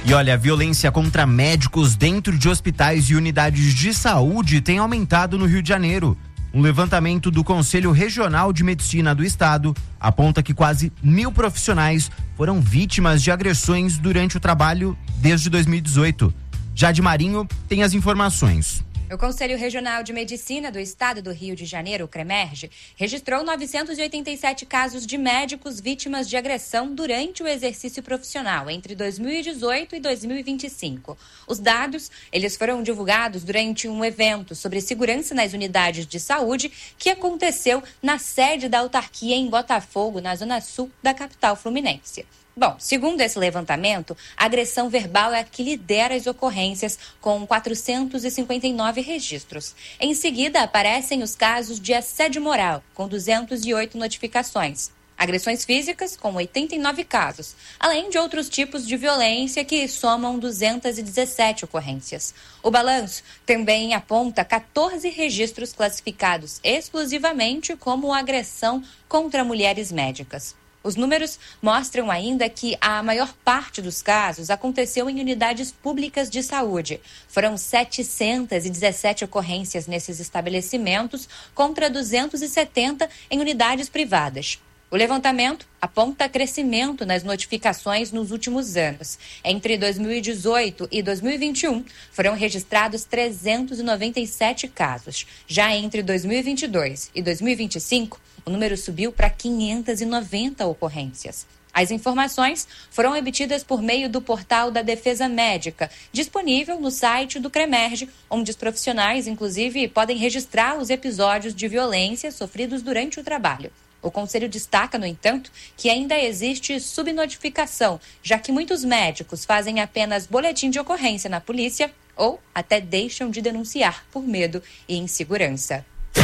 E olha, a violência contra médicos dentro de hospitais e unidades de saúde tem aumentado no Rio de Janeiro. Um levantamento do Conselho Regional de Medicina do Estado aponta que quase 1.000 profissionais foram vítimas de agressões durante o trabalho desde 2018. Jade Marinho tem as informações. O Conselho Regional de Medicina do Estado do Rio de Janeiro, o CREMERG, registrou 987 casos de médicos vítimas de agressão durante o exercício profissional entre 2018 e 2025. Os dados, eles foram divulgados durante um evento sobre segurança nas unidades de saúde que aconteceu na sede da autarquia em Botafogo, na zona sul da capital fluminense. Bom, segundo esse levantamento, a agressão verbal é a que lidera as ocorrências, com 459 registros. Em seguida, aparecem os casos de assédio moral, com 208 notificações. Agressões físicas, com 89 casos, além de outros tipos de violência que somam 217 ocorrências. O balanço também aponta 14 registros classificados exclusivamente como agressão contra mulheres médicas. Os números mostram ainda que a maior parte dos casos aconteceu em unidades públicas de saúde. Foram 717 ocorrências nesses estabelecimentos contra 270 em unidades privadas. O levantamento aponta crescimento nas notificações nos últimos anos. Entre 2018 e 2021, foram registrados 397 casos. Já entre 2022 e 2025, o número subiu para 590 ocorrências. As informações foram obtidas por meio do portal da Defesa Médica, disponível no site do CREMERG, onde os profissionais, inclusive, podem registrar os episódios de violência sofridos durante o trabalho. O Conselho destaca, no entanto, que ainda existe subnotificação, já que muitos médicos fazem apenas boletim de ocorrência na polícia ou até deixam de denunciar por medo e insegurança.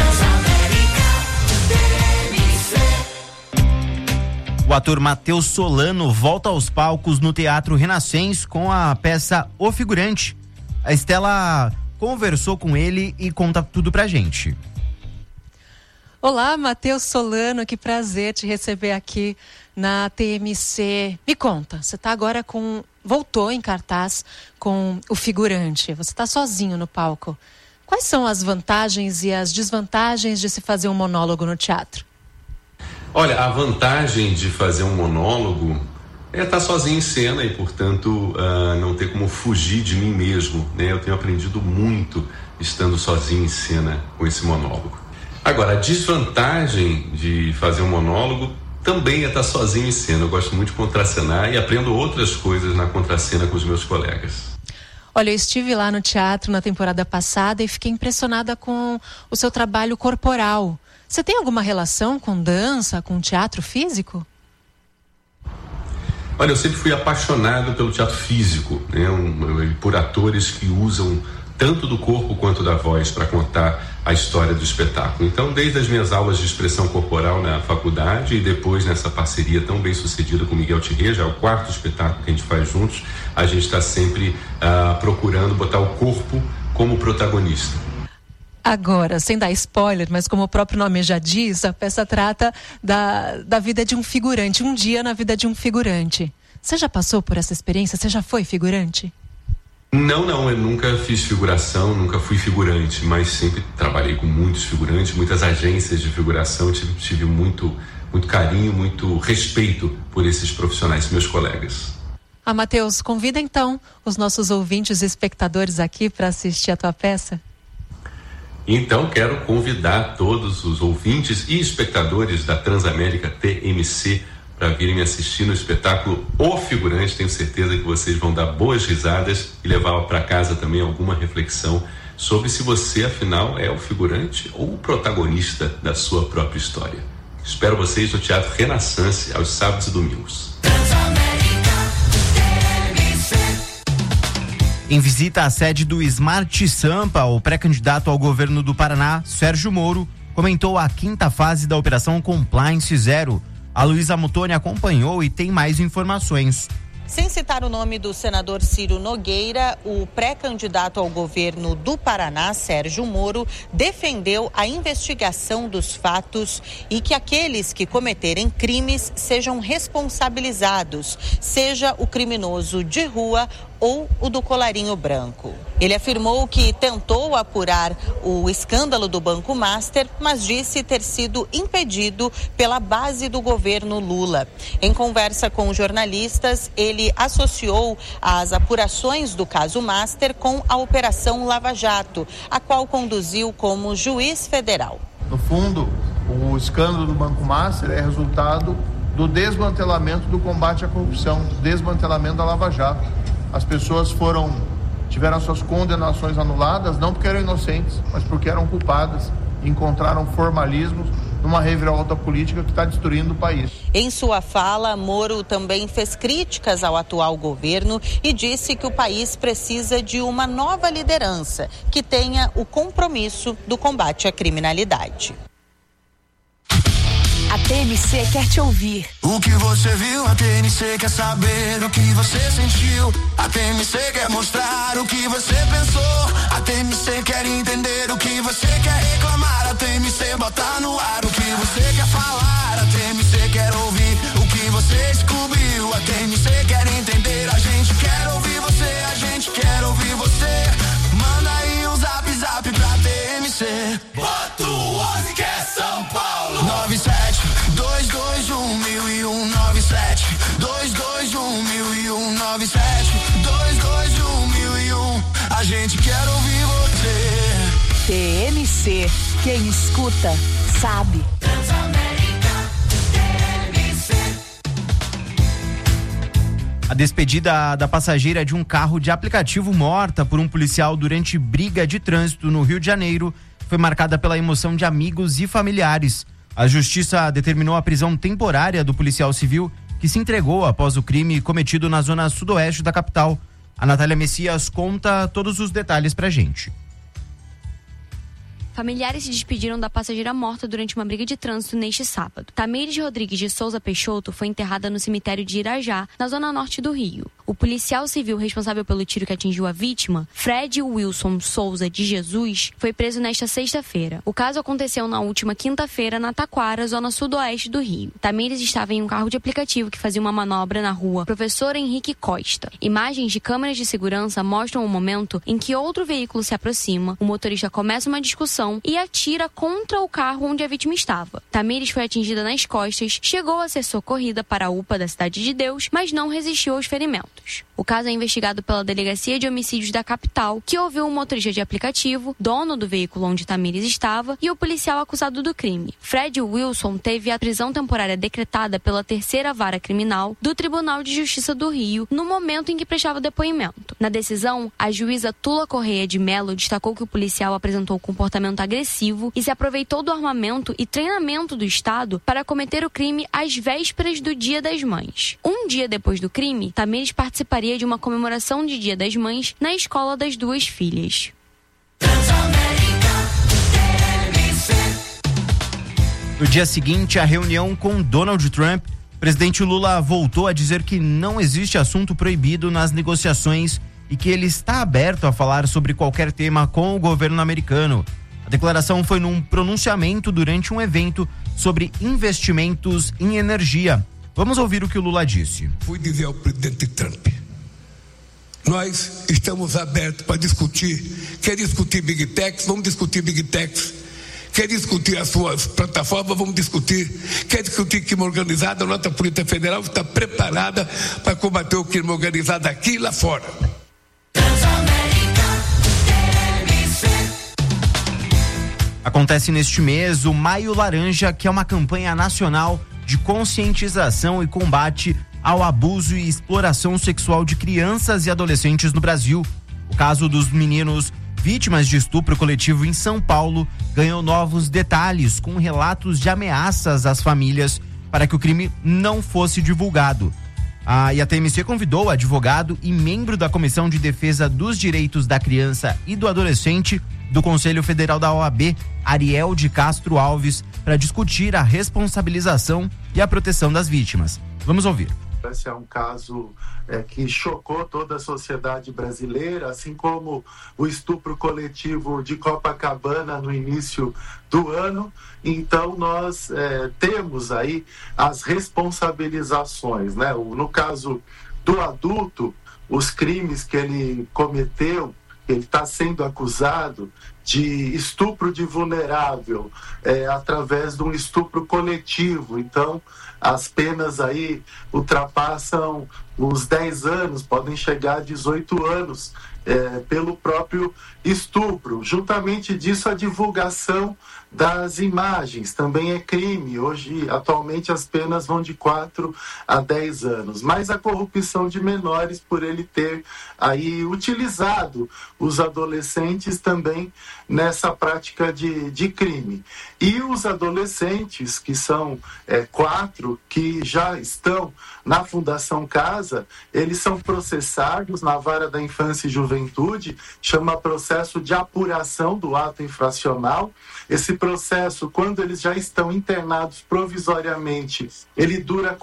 O ator Matheus Solano volta aos palcos no Teatro Renascença com a peça O Figurante. A Estela conversou com ele e conta tudo pra gente. Olá, Matheus Solano, que prazer te receber aqui na TMC. Me conta, você está agora voltou em cartaz com O Figurante. Você está sozinho no palco. Quais são as vantagens e as desvantagens de se fazer um monólogo no teatro? Olha, a vantagem de fazer um monólogo é estar sozinho em cena e, portanto, não ter como fugir de mim mesmo, né? Eu tenho aprendido muito estando sozinho em cena com esse monólogo. Agora, a desvantagem de fazer um monólogo também é estar sozinho em cena. Eu gosto muito de contracenar e aprendo outras coisas na contracena com os meus colegas. Olha, eu estive lá no teatro na temporada passada e fiquei impressionada com o seu trabalho corporal. Você tem alguma relação com dança, com teatro físico? Olha, eu sempre fui apaixonado pelo teatro físico, né? Por atores que usam tanto do corpo quanto da voz para contar a história do espetáculo. Então, desde as minhas aulas de expressão corporal na faculdade e depois nessa parceria tão bem sucedida com Miguel Thierry, já é o 4º espetáculo que a gente faz juntos, a gente está sempre procurando botar o corpo como protagonista. Agora, sem dar spoiler, mas como o próprio nome já diz, a peça trata da vida de um figurante, um dia na vida de um figurante. Você já passou por essa experiência? Você já foi figurante? Não, eu nunca fiz figuração, nunca fui figurante, mas sempre trabalhei com muitos figurantes, muitas agências de figuração, tive muito carinho, muito respeito por esses profissionais, meus colegas. Matheus, convida então os nossos ouvintes e espectadores aqui para assistir a tua peça. Então, quero convidar todos os ouvintes e espectadores da Transamérica TMC para virem me assistir no espetáculo O Figurante. Tenho certeza que vocês vão dar boas risadas e levar para casa também alguma reflexão sobre se você, afinal, é o figurante ou o protagonista da sua própria história. Espero vocês no Teatro Renascença aos sábados e domingos. Em visita à sede do Smart Sampa, o pré-candidato ao governo do Paraná, Sérgio Moro, comentou a 5ª fase da Operação Compliance Zero. A Luísa Mutoni acompanhou e tem mais informações. Sem citar o nome do senador Ciro Nogueira, o pré-candidato ao governo do Paraná, Sérgio Moro, defendeu a investigação dos fatos e que aqueles que cometerem crimes sejam responsabilizados, seja o criminoso de rua ou o do colarinho branco. Ele afirmou que tentou apurar o escândalo do Banco Master, mas disse ter sido impedido pela base do governo Lula. Em conversa com jornalistas, ele associou as apurações do caso Master com a Operação Lava Jato, a qual conduziu como juiz federal. No fundo, o escândalo do Banco Master é resultado do desmantelamento do combate à corrupção, do desmantelamento da Lava Jato. As pessoas tiveram suas condenações anuladas, não porque eram inocentes, mas porque eram culpadas e encontraram formalismos numa reviravolta política que está destruindo o país. Em sua fala, Moro também fez críticas ao atual governo e disse que o país precisa de uma nova liderança que tenha o compromisso do combate à criminalidade. A TMC quer te ouvir. O que você viu, a TMC quer saber o que você sentiu. A TMC quer mostrar o que você pensou. A TMC quer entender o que você quer reclamar. A TMC bota no ar o que você quer falar. A TMC quer ouvir o que você descobriu. A TMC quer entender, a gente quer ouvir você. A gente quer ouvir você. Manda aí um zap pra TMC. Bota o 11 que é São Paulo. 97-221-1001-97-221-1001. A gente quer ouvir você. TMC, quem escuta, sabe. A despedida da passageira de um carro de aplicativo morta por um policial durante briga de trânsito no Rio de Janeiro foi marcada pela emoção de amigos e familiares. A justiça determinou a prisão temporária do policial civil que se entregou após o crime cometido na zona sudoeste da capital. A Natália Messias conta todos os detalhes pra gente. Familiares se despediram da passageira morta durante uma briga de trânsito neste sábado. Tamires Rodrigues de Souza Peixoto foi enterrada no cemitério de Irajá, na zona norte do Rio. O policial civil responsável pelo tiro que atingiu a vítima, Fred Wilson Souza de Jesus, foi preso nesta sexta-feira. O caso aconteceu na última quinta-feira na Taquara, zona sudoeste do Rio. Tamires estava em um carro de aplicativo que fazia uma manobra na rua Professor Henrique Costa. Imagens de câmeras de segurança mostram o momento em que outro veículo se aproxima, o motorista começa uma discussão e atira contra o carro onde a vítima estava. Tamires foi atingida nas costas, chegou a ser socorrida para a UPA da Cidade de Deus, mas não resistiu aos ferimentos. O caso é investigado pela Delegacia de Homicídios da capital, que ouviu o motorista de aplicativo, dono do veículo onde Tamires estava, e o policial acusado do crime. Fred Wilson teve a prisão temporária decretada pela 3ª Vara Criminal do Tribunal de Justiça do Rio no momento em que prestava depoimento. Na decisão, a juíza Tula Correia de Mello destacou que o policial apresentou comportamento agressivo e se aproveitou do armamento e treinamento do Estado para cometer o crime às vésperas do Dia das Mães. Um dia depois do crime, Tamires participaria de uma comemoração de Dia das Mães na escola das duas filhas. No dia seguinte, a reunião com Donald Trump, o presidente Lula voltou a dizer que não existe assunto proibido nas negociações e que ele está aberto a falar sobre qualquer tema com o governo americano. A declaração foi num pronunciamento durante um evento sobre investimentos em energia. Vamos ouvir o que o Lula disse. Fui dizer ao presidente Trump: nós estamos abertos para discutir. Quer discutir Big Techs? Vamos discutir Big Techs. Quer discutir as suas plataformas? Vamos discutir. Quer discutir crime organizado? A nossa Polícia Federal está preparada para combater o crime organizado aqui e lá fora. Acontece neste mês o Maio Laranja, que é uma campanha nacional de conscientização e combate ao abuso e exploração sexual de crianças e adolescentes no Brasil. O caso dos meninos vítimas de estupro coletivo em São Paulo ganhou novos detalhes, com relatos de ameaças às famílias para que o crime não fosse divulgado. E a TMC convidou o advogado e membro da Comissão de Defesa dos Direitos da Criança e do Adolescente do Conselho Federal da OAB, Ariel de Castro Alves, para discutir a responsabilização e a proteção das vítimas. Vamos ouvir. Esse é um caso que chocou toda a sociedade brasileira, assim como o estupro coletivo de Copacabana no início do ano. Então nós temos aí as responsabilizações, né? No caso do adulto, os crimes que ele cometeu. Ele está sendo acusado de estupro de vulnerável através de um estupro coletivo. Então, as penas aí ultrapassam os 10 anos, podem chegar a 18 anos pelo próprio estupro. Juntamente disso, a divulgação das imagens também é crime. Hoje, atualmente, as penas vão de 4 a 10 anos. Mas a corrupção de menores, por ele ter aí utilizado os adolescentes também nessa prática de crime. E os adolescentes, que são 4, que já estão na Fundação Casa, eles são processados na Vara da Infância e Juventude, chama processo de apuração do ato infracional. Esse processo, quando eles já estão internados provisoriamente, ele dura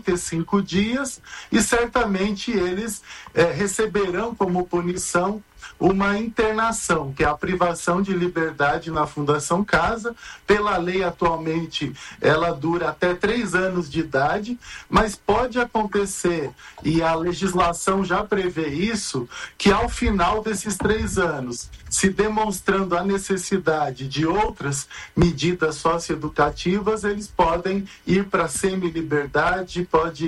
45 dias e certamente eles receberão como punição uma internação, que é a privação de liberdade na Fundação Casa. Pela lei, atualmente, ela dura até 3 anos de idade, mas pode acontecer, e a legislação já prevê isso, que ao final desses 3 anos, se demonstrando a necessidade de outras medidas socioeducativas, eles podem ir para a semi-liberdade,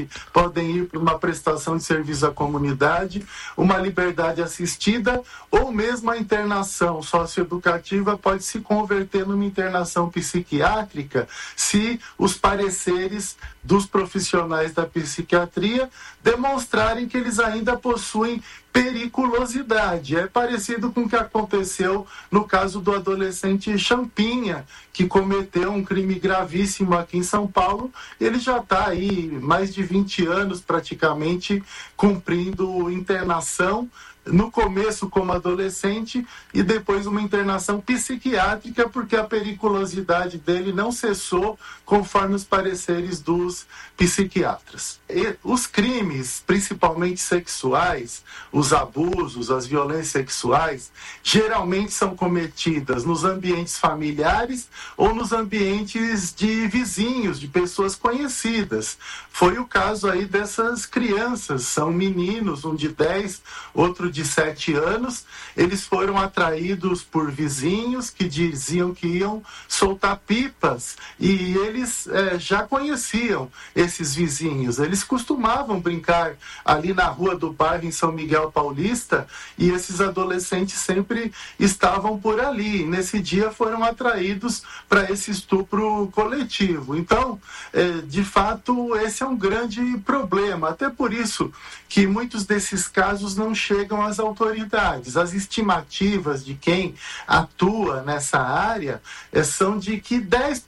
podem ir para uma prestação de serviço à comunidade, uma liberdade assistida, ou mesmo a internação socioeducativa pode se converter numa internação psiquiátrica se os pareceres dos profissionais da psiquiatria demonstrarem que eles ainda possuem periculosidade. É parecido com o que aconteceu no caso do adolescente Champinha, que cometeu um crime gravíssimo aqui em São Paulo. Ele já está aí mais de 20 anos praticamente cumprindo internação, no começo como adolescente e depois uma internação psiquiátrica, porque a periculosidade dele não cessou conforme os pareceres dos psiquiatras. E os crimes, principalmente sexuais, os abusos, as violências sexuais, geralmente são cometidas nos ambientes familiares ou nos ambientes de vizinhos, de pessoas conhecidas. Foi o caso aí dessas crianças, são meninos, um de 10, outro de 7 anos, eles foram atraídos por vizinhos que diziam que iam soltar pipas e eles já conheciam esses vizinhos. Eles costumavam brincar ali na rua do bairro em São Miguel Paulista e esses adolescentes sempre estavam por ali. Nesse dia foram atraídos para esse estupro coletivo. Então, de fato, esse é um grande problema. Até por isso que muitos desses casos não chegam às autoridades. As estimativas de quem atua nessa área são de que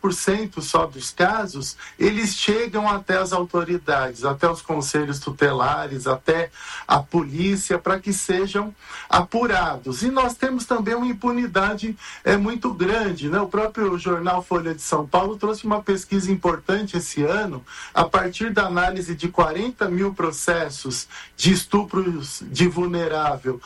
10% só dos casos eles chegam até as autoridades, até os conselhos tutelares, até a polícia, para que sejam apurados. E nós temos também uma impunidade muito grande, né? O próprio jornal Folha de São Paulo trouxe uma pesquisa importante esse ano, a partir da análise de 40 mil processos de estupros de vulnerável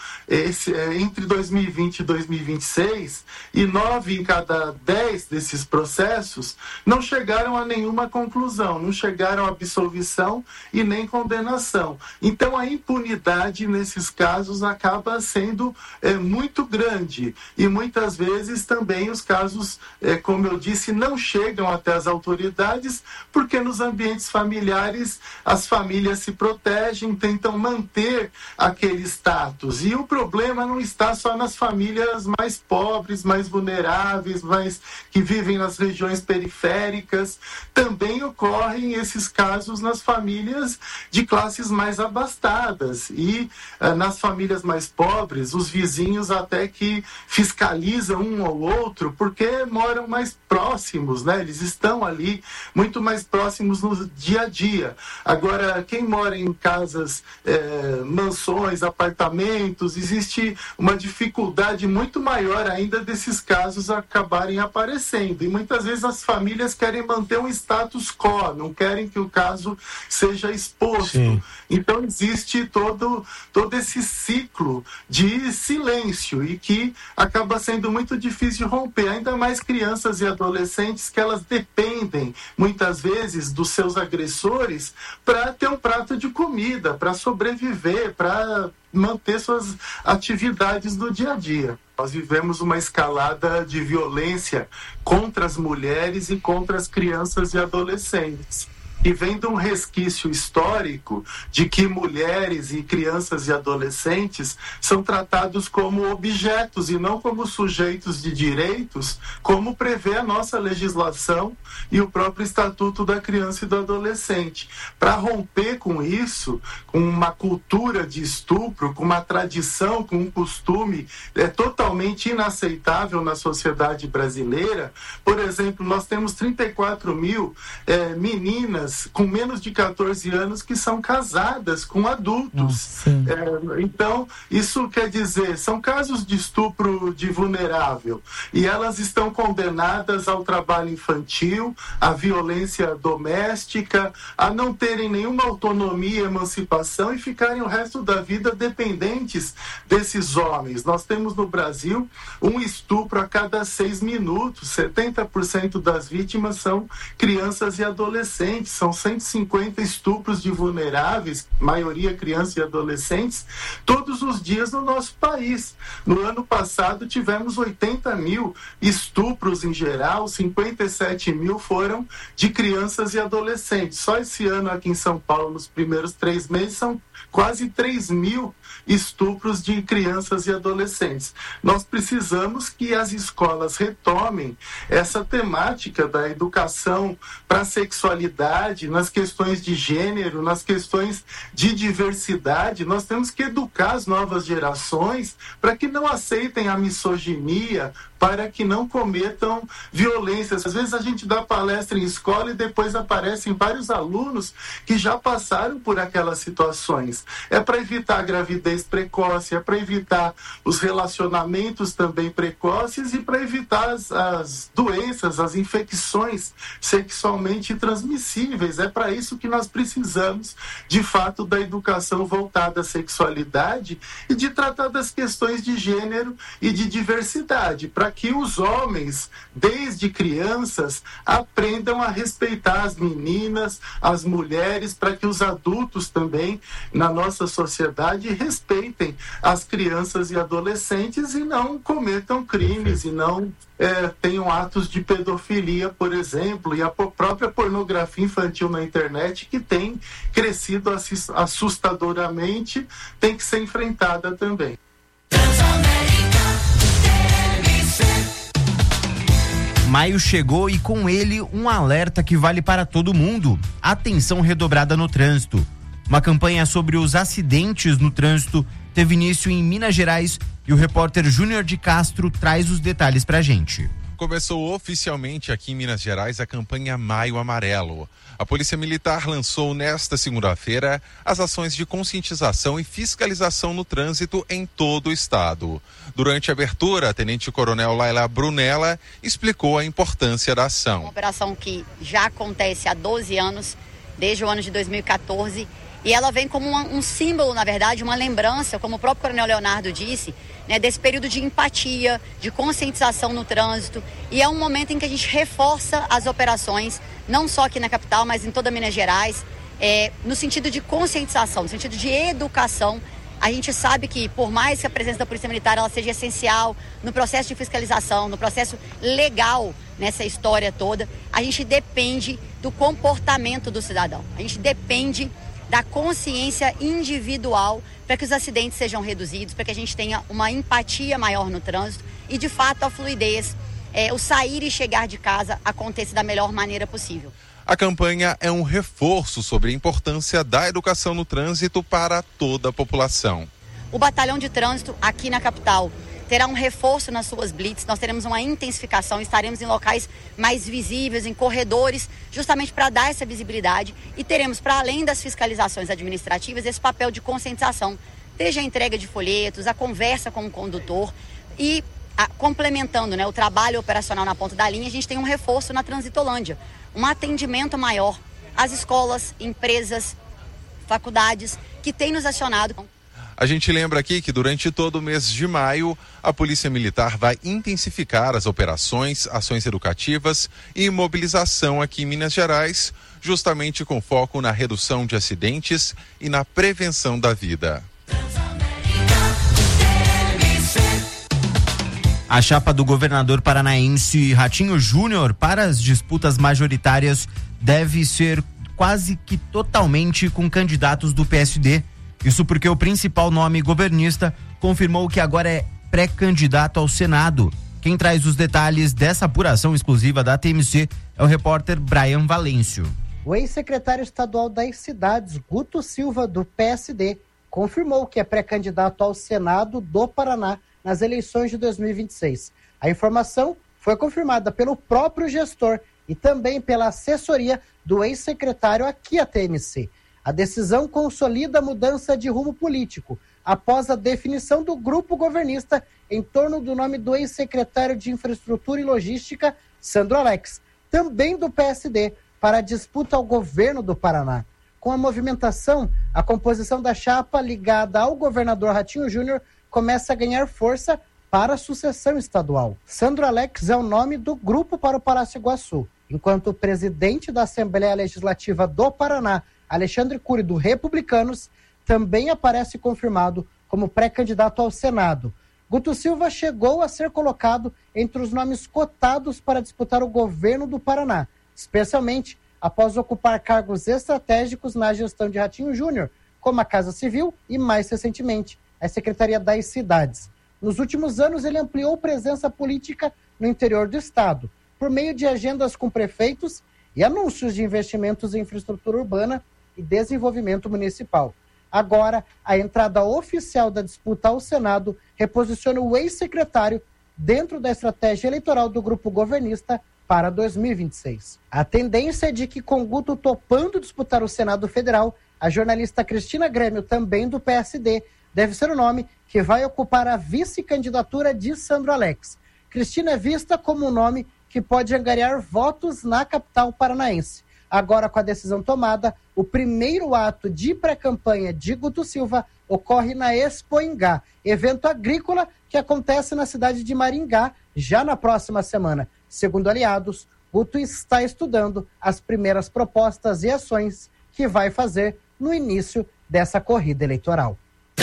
entre 2020 e 2026, e 9 em cada 10 desses processos não chegaram a nenhuma conclusão, não chegaram a absolvição e nem condenação. Então a impunidade nesses casos acaba sendo muito grande e muitas vezes também os casos, como eu disse, não chegam até as autoridades porque nos ambientes familiares as famílias se protegem, tentam manter aquele status. E o problema não está só nas famílias mais pobres, mais vulneráveis, que vivem nas regiões periféricas. Também ocorrem esses casos nas famílias de classes mais abastadas. E nas famílias mais pobres, os vizinhos até que fiscalizam um ou outro, porque moram mais próximos, né? Eles estão ali muito mais próximos no dia a dia. Agora, quem mora em casas, mansões, apartamentos, relacionamentos, existe uma dificuldade muito maior ainda desses casos acabarem aparecendo. E muitas vezes as famílias querem manter um status quo, não querem que o caso seja exposto. Sim. Então existe todo esse ciclo de silêncio e que acaba sendo muito difícil de romper, ainda mais crianças e adolescentes que elas dependem muitas vezes dos seus agressores para ter um prato de comida, para sobreviver, para manter suas atividades do dia a dia. Nós vivemos uma escalada de violência contra as mulheres e contra as crianças e adolescentes. E vem de um resquício histórico de que mulheres e crianças e adolescentes são tratados como objetos e não como sujeitos de direitos, como prevê a nossa legislação e o próprio Estatuto da Criança e do Adolescente. Para romper com isso, com uma cultura de estupro, com uma tradição, com um costume totalmente inaceitável na sociedade brasileira, por exemplo, nós temos 34 mil meninas com menos de 14 anos que são casadas com adultos. Então, isso quer dizer, são casos de estupro de vulnerável e elas estão condenadas ao trabalho infantil, à violência doméstica, a não terem nenhuma autonomia e emancipação e ficarem o resto da vida dependentes desses homens. Nós temos no Brasil um estupro a cada 6 minutos, 70% das vítimas são crianças e adolescentes. São 150 estupros de vulneráveis, maioria crianças e adolescentes, todos os dias no nosso país. No ano passado tivemos 80 mil estupros em geral, 57 mil foram de crianças e adolescentes. Só esse ano aqui em São Paulo, nos primeiros 3 meses, são quase 3 mil estupros de crianças e adolescentes. Nós precisamos que as escolas retomem essa temática da educação para a sexualidade, nas questões de gênero, nas questões de diversidade. Nós temos que educar as novas gerações para que não aceitem a misoginia, para que não cometam violências. Às vezes a gente dá palestra em escola e depois aparecem vários alunos que já passaram por aquelas situações. É para evitar a gravidez precoce, é para evitar os relacionamentos também precoces e para evitar as doenças, as infecções sexualmente transmissíveis. É para isso que nós precisamos, de fato, da educação voltada à sexualidade e de tratar das questões de gênero e de diversidade, para que os homens, desde crianças, aprendam a respeitar as meninas, as mulheres, para que os adultos também, na nossa sociedade, respeitem as crianças e adolescentes e não cometam crimes e não tenham atos de pedofilia, por exemplo, e a própria pornografia infantil na internet, que tem crescido assustadoramente, tem que ser enfrentada também. Maio chegou e com ele um alerta que vale para todo mundo: atenção redobrada no trânsito. Uma campanha sobre os acidentes no trânsito teve início em Minas Gerais e o repórter Júnior de Castro traz os detalhes pra gente. Começou oficialmente aqui em Minas Gerais a campanha Maio Amarelo. A Polícia Militar lançou nesta segunda-feira as ações de conscientização e fiscalização no trânsito em todo o estado. Durante a abertura, a Tenente-Coronel Laila Brunella explicou a importância da ação. Uma operação que já acontece há 12 anos, desde o ano de 2014, e ela vem como um símbolo, na verdade, uma lembrança, como o próprio Coronel Leonardo disse, né, desse período de empatia, de conscientização no trânsito, e é um momento em que a gente reforça as operações, não só aqui na capital, mas em toda Minas Gerais, no sentido de conscientização, no sentido de educação. A gente sabe que, por mais que a presença da Polícia Militar ela seja essencial no processo de fiscalização, no processo legal nessa história toda, a gente depende do comportamento do cidadão, a gente depende da consciência individual para que os acidentes sejam reduzidos, para que a gente tenha uma empatia maior no trânsito e, de fato, a fluidez, o sair e chegar de casa aconteça da melhor maneira possível. A campanha é um reforço sobre a importância da educação no trânsito para toda a população. O batalhão de trânsito aqui na capital terá um reforço nas suas blitz, nós teremos uma intensificação, estaremos em locais mais visíveis, em corredores, justamente para dar essa visibilidade, e teremos, para além das fiscalizações administrativas, esse papel de conscientização desde a entrega de folhetos, a conversa com o condutor e complementando, né, o trabalho operacional na ponta da linha, a gente tem um reforço na Transitolândia, um atendimento maior às escolas, empresas, faculdades que têm nos acionado. A gente lembra aqui que durante todo o mês de maio, a Polícia Militar vai intensificar as operações, ações educativas e mobilização aqui em Minas Gerais, justamente com foco na redução de acidentes e na prevenção da vida. A chapa do governador paranaense Ratinho Júnior para as disputas majoritárias deve ser quase que totalmente com candidatos do PSD. Isso porque o principal nome governista confirmou que agora é pré-candidato ao Senado. Quem traz os detalhes dessa apuração exclusiva da TMC é o repórter Brian Valêncio. O ex-secretário estadual das cidades, Guto Silva, do PSD, confirmou que é pré-candidato ao Senado do Paraná nas eleições de 2026. A informação foi confirmada pelo próprio gestor e também pela assessoria do ex-secretário aqui à TMC. A decisão consolida a mudança de rumo político após a definição do grupo governista em torno do nome do ex-secretário de Infraestrutura e Logística, Sandro Alex, também do PSD, para a disputa ao governo do Paraná. Com a movimentação, a composição da chapa ligada ao governador Ratinho Júnior começa a ganhar força para a sucessão estadual. Sandro Alex é o nome do grupo para o Palácio Iguaçu, enquanto o presidente da Assembleia Legislativa do Paraná, Alexandre Cury, do Republicanos, também aparece confirmado como pré-candidato ao Senado. Guto Silva chegou a ser colocado entre os nomes cotados para disputar o governo do Paraná, especialmente após ocupar cargos estratégicos na gestão de Ratinho Júnior, como a Casa Civil e, mais recentemente, a Secretaria das Cidades. Nos últimos anos, ele ampliou presença política no interior do estado, por meio de agendas com prefeitos e anúncios de investimentos em infraestrutura urbana e desenvolvimento municipal. Agora, a entrada oficial da disputa ao Senado reposiciona o ex-secretário dentro da estratégia eleitoral do grupo governista para 2026. A tendência é de que, com Guto topando disputar o Senado Federal, a jornalista Cristina Grêmio, também do PSD, deve ser o nome que vai ocupar a vice-candidatura de Sandro Alex. Cristina é vista como um nome que pode angariar votos na capital paranaense. Agora, com a decisão tomada, o primeiro ato de pré-campanha de Guto Silva ocorre na Expoingá, evento agrícola que acontece na cidade de Maringá, já na próxima semana. Segundo aliados, Guto está estudando as primeiras propostas e ações que vai fazer no início dessa corrida eleitoral.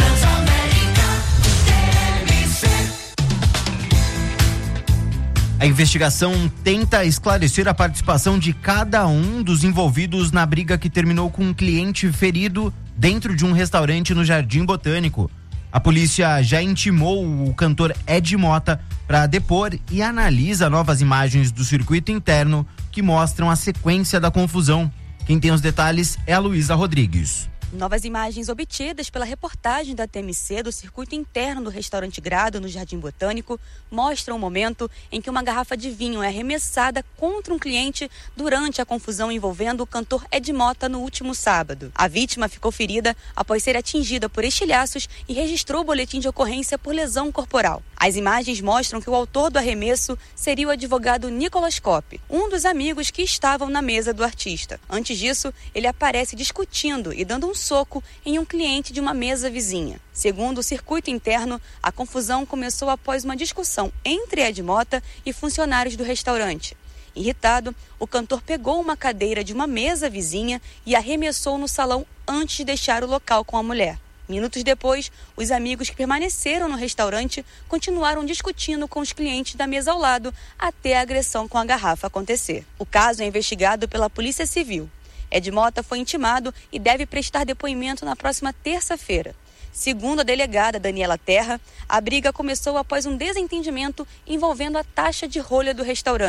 A investigação tenta esclarecer a participação de cada um dos envolvidos na briga que terminou com um cliente ferido dentro de um restaurante no Jardim Botânico. A polícia já intimou o cantor Ed Mota para depor e analisa novas imagens do circuito interno que mostram a sequência da confusão. Quem tem os detalhes é a Luísa Rodrigues. Novas imagens obtidas pela reportagem da TMC do circuito interno do restaurante Grado, no Jardim Botânico, mostram o momento em que uma garrafa de vinho é arremessada contra um cliente durante a confusão envolvendo o cantor Ed Mota no último sábado. A vítima ficou ferida após ser atingida por estilhaços e registrou o boletim de ocorrência por lesão corporal. As imagens mostram que o autor do arremesso seria o advogado Nicolas Kopp, um dos amigos que estavam na mesa do artista. Antes disso, ele aparece discutindo e dando um soco em um cliente de uma mesa vizinha. Segundo o circuito interno, a confusão começou após uma discussão entre Ed Mota e funcionários do restaurante. Irritado, o cantor pegou uma cadeira de uma mesa vizinha e arremessou no salão antes de deixar o local com a mulher. Minutos depois, os amigos que permaneceram no restaurante continuaram discutindo com os clientes da mesa ao lado até a agressão com a garrafa acontecer. O caso é investigado pela Polícia Civil. Ed Mota foi intimado e deve prestar depoimento na próxima terça-feira. Segundo a delegada Daniela Terra, a briga começou após um desentendimento envolvendo a taxa de rolha do restaurante.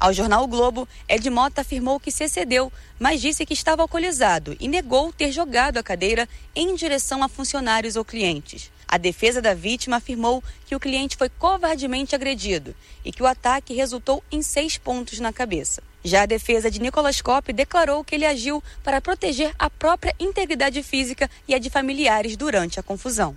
Ao jornal O Globo, Ed Mota afirmou que se excedeu, mas disse que estava alcoolizado e negou ter jogado a cadeira em direção a funcionários ou clientes. A defesa da vítima afirmou que o cliente foi covardemente agredido e que o ataque resultou em 6 pontos na cabeça. Já a defesa de Nicolas Kopp declarou que ele agiu para proteger a própria integridade física e a de familiares durante a confusão.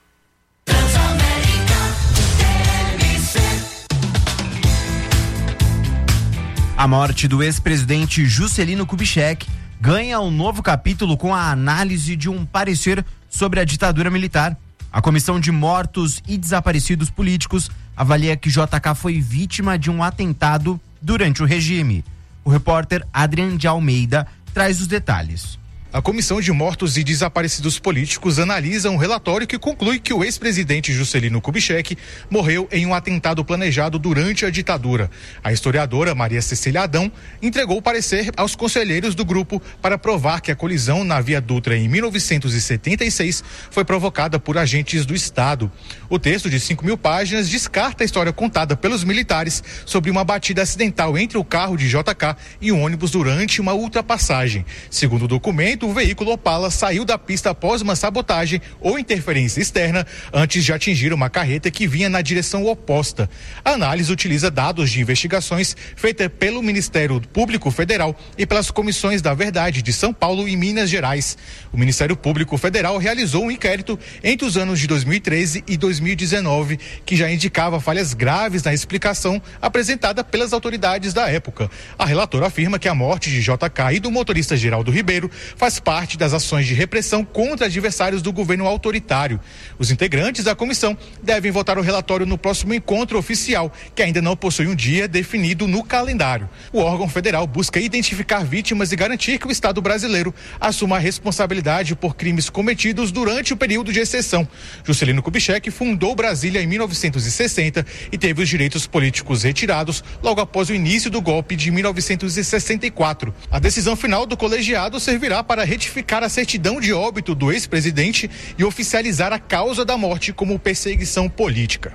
A morte do ex-presidente Juscelino Kubitschek ganha um novo capítulo com a análise de um parecer sobre a ditadura militar. A Comissão de Mortos e Desaparecidos Políticos avalia que JK foi vítima de um atentado durante o regime. O repórter Adrian de Almeida traz os detalhes. A Comissão de Mortos e Desaparecidos Políticos analisa um relatório que conclui que o ex-presidente Juscelino Kubitschek morreu em um atentado planejado durante a ditadura. A historiadora Maria Cecília Adão entregou o parecer aos conselheiros do grupo para provar que a colisão na Via Dutra em 1976 foi provocada por agentes do Estado. O texto de 5.000 páginas descarta a história contada pelos militares sobre uma batida acidental entre o carro de JK e um ônibus durante uma ultrapassagem. Segundo o documento, o veículo Opala saiu da pista após uma sabotagem ou interferência externa antes de atingir uma carreta que vinha na direção oposta. A análise utiliza dados de investigações feitas pelo Ministério Público Federal e pelas comissões da Verdade de São Paulo e Minas Gerais. O Ministério Público Federal realizou um inquérito entre os anos de 2013 e 2019 que já indicava falhas graves na explicação apresentada pelas autoridades da época. A relatora afirma que a morte de JK e do motorista Geraldo Ribeiro faz parte das ações de repressão contra adversários do governo autoritário. Os integrantes da comissão devem votar o relatório no próximo encontro oficial, que ainda não possui um dia definido no calendário. O órgão federal busca identificar vítimas e garantir que o Estado brasileiro assuma a responsabilidade por crimes cometidos durante o período de exceção. Juscelino Kubitschek fundou Brasília em 1960 e teve os direitos políticos retirados logo após o início do golpe de 1964. A decisão final do colegiado servirá para retificar a certidão de óbito do ex-presidente e oficializar a causa da morte como perseguição política.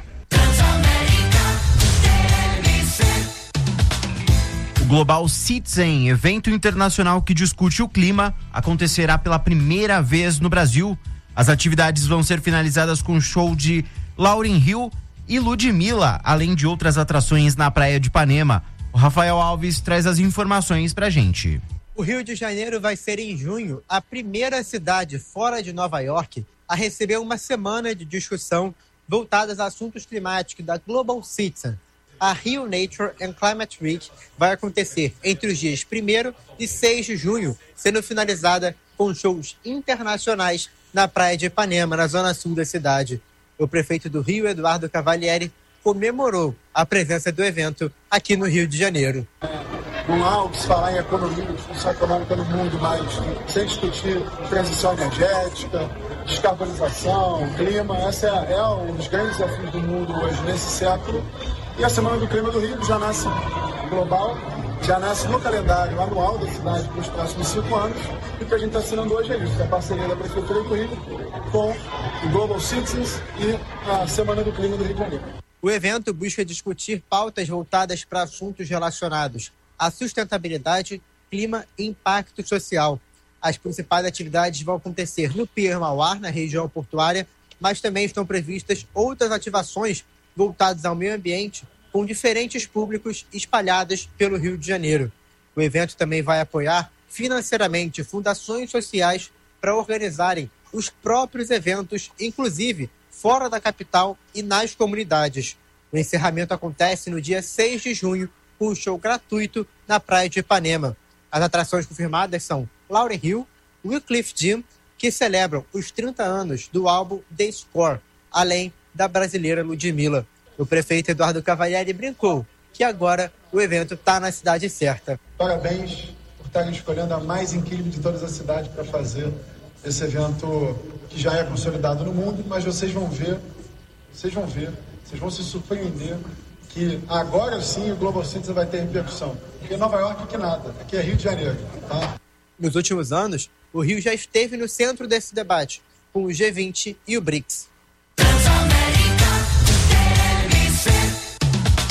O Global Citizen, evento internacional que discute o clima, acontecerá pela primeira vez no Brasil. As atividades vão ser finalizadas com show de Lauryn Hill e Ludmilla, além de outras atrações na Praia de Ipanema. O Rafael Alves traz as informações pra gente. O Rio de Janeiro vai ser, em junho, a primeira cidade fora de Nova York a receber uma semana de discussão voltadas a assuntos climáticos da Global Citizen. A Rio Nature and Climate Week vai acontecer entre os dias 1º e 6 de junho, sendo finalizada com shows internacionais na Praia de Ipanema, na zona sul da cidade. O prefeito do Rio, Eduardo Cavalieri, comemorou a presença do evento aqui no Rio de Janeiro. Não há o que se falar em economia, discussão econômica no mundo, mas sem discutir transição energética, descarbonização, clima. Esse é um dos grandes desafios do mundo hoje, nesse século. E a Semana do Clima do Rio já nasce global, já nasce no calendário anual da cidade para os próximos 5 anos. E o que a gente está assinando hoje é isso, é a parceria da Prefeitura do Rio com o Global Citizens e a Semana do Clima do Rio de Janeiro. O evento busca discutir pautas voltadas para assuntos relacionados à sustentabilidade, clima e impacto social. As principais atividades vão acontecer no Pier Mauá, na região portuária, mas também estão previstas outras ativações voltadas ao meio ambiente com diferentes públicos espalhados pelo Rio de Janeiro. O evento também vai apoiar financeiramente fundações sociais para organizarem os próprios eventos, inclusive fora da capital e nas comunidades. O encerramento acontece no dia 6 de junho, com um show gratuito na Praia de Ipanema. As atrações confirmadas são Lauryn Hill, Wyclef Jean, que celebram os 30 anos do álbum The Score, além da brasileira Ludmilla. O prefeito Eduardo Cavalieri brincou que agora o evento está na cidade certa. Parabéns por estarem escolhendo a mais incrível de todas as cidades para fazer esse evento que já é consolidado no mundo, mas vocês vão ver, vocês vão se surpreender que agora sim o Global Citizen vai ter repercussão. Porque Nova York aqui nada, aqui é Rio de Janeiro, tá? Nos últimos anos, o Rio já esteve no centro desse debate, com o G20 e o BRICS.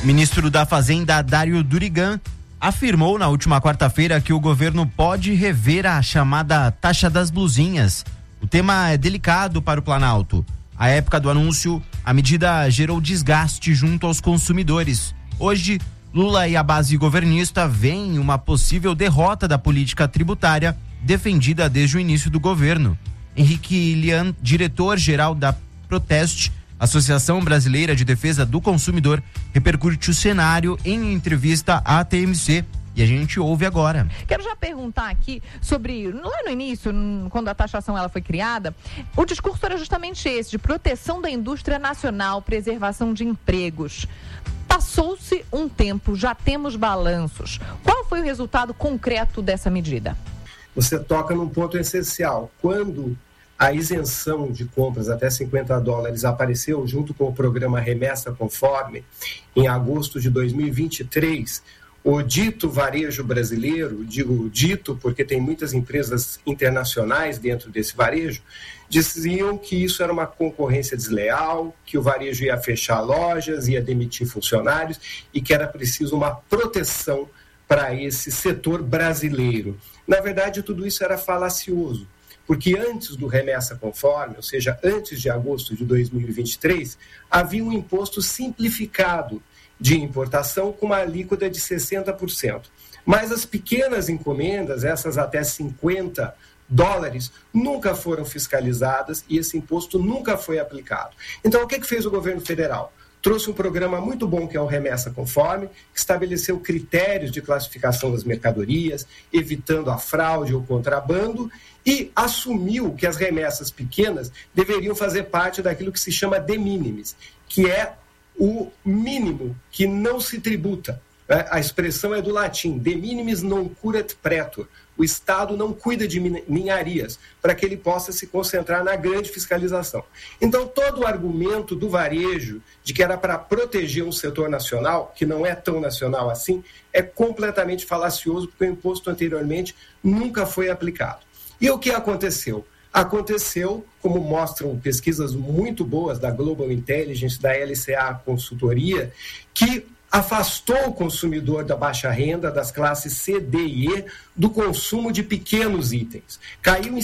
Ministro da Fazenda, Dário Durigan, afirmou na última quarta-feira que o governo pode rever a chamada taxa das blusinhas. O tema é delicado para o Planalto. À época do anúncio, a medida gerou desgaste junto aos consumidores. Hoje, Lula e a base governista veem uma possível derrota da política tributária defendida desde o início do governo. Henrique Lian, diretor-geral da Proteste, Associação Brasileira de Defesa do Consumidor, repercute o cenário em entrevista à TMC. E a gente ouve agora. Quero já perguntar aqui sobre, lá no início, quando a taxação ela foi criada, o discurso era justamente esse, de proteção da indústria nacional, preservação de empregos. Passou-se um tempo, já temos balanços. Qual foi o resultado concreto dessa medida? Você toca num ponto essencial. Quando a isenção de compras até $50 apareceu junto com o programa Remessa Conforme, em agosto de 2023, o dito varejo brasileiro, digo dito porque tem muitas empresas internacionais dentro desse varejo, diziam que isso era uma concorrência desleal, que o varejo ia fechar lojas, ia demitir funcionários e que era preciso uma proteção para esse setor brasileiro. Na verdade, tudo isso era falacioso, porque antes do Remessa Conforme, ou seja, antes de agosto de 2023, havia um imposto simplificado de importação com uma alíquota de 60%. Mas as pequenas encomendas, essas até $50, nunca foram fiscalizadas e esse imposto nunca foi aplicado. Então, o que fez o governo federal? Trouxe um programa muito bom que é o Remessa Conforme, que estabeleceu critérios de classificação das mercadorias, evitando a fraude ou contrabando, e assumiu que as remessas pequenas deveriam fazer parte daquilo que se chama de minimis, que é o mínimo que não se tributa. A expressão é do latim, de minimis non curat pretor. O Estado não cuida de ninharias, para que ele possa se concentrar na grande fiscalização. Então, todo o argumento do varejo de que era para proteger um setor nacional, que não é tão nacional assim, é completamente falacioso, porque o imposto anteriormente nunca foi aplicado. E o que aconteceu? Aconteceu, como mostram pesquisas muito boas da Global Intelligence, da LCA Consultoria, que afastou o consumidor da baixa renda, das classes C, D e E, do consumo de pequenos itens. Caiu em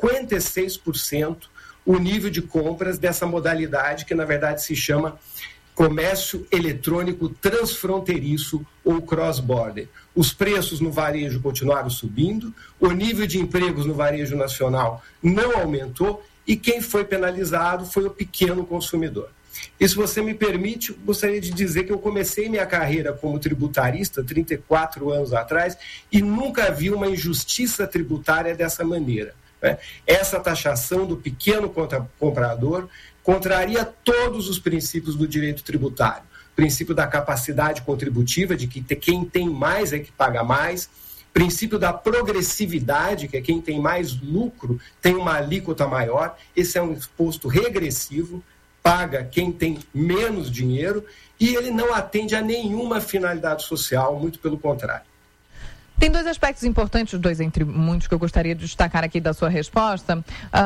56% o nível de compras dessa modalidade, que na verdade se chama comércio eletrônico transfronteiriço ou cross-border. Os preços no varejo continuaram subindo, o nível de empregos no varejo nacional não aumentou e quem foi penalizado foi o pequeno consumidor. E se você me permite, gostaria de dizer que eu comecei minha carreira como tributarista 34 anos atrás e nunca vi uma injustiça tributária dessa maneira. Essa taxação do pequeno comprador contraria todos os princípios do direito tributário. Princípio da capacidade contributiva, de que quem tem mais é que paga mais. Princípio da progressividade, que é quem tem mais lucro tem uma alíquota maior. Esse é um imposto regressivo, paga quem tem menos dinheiro e ele não atende a nenhuma finalidade social, muito pelo contrário. Tem dois aspectos importantes, dois entre muitos que eu gostaria de destacar aqui da sua resposta.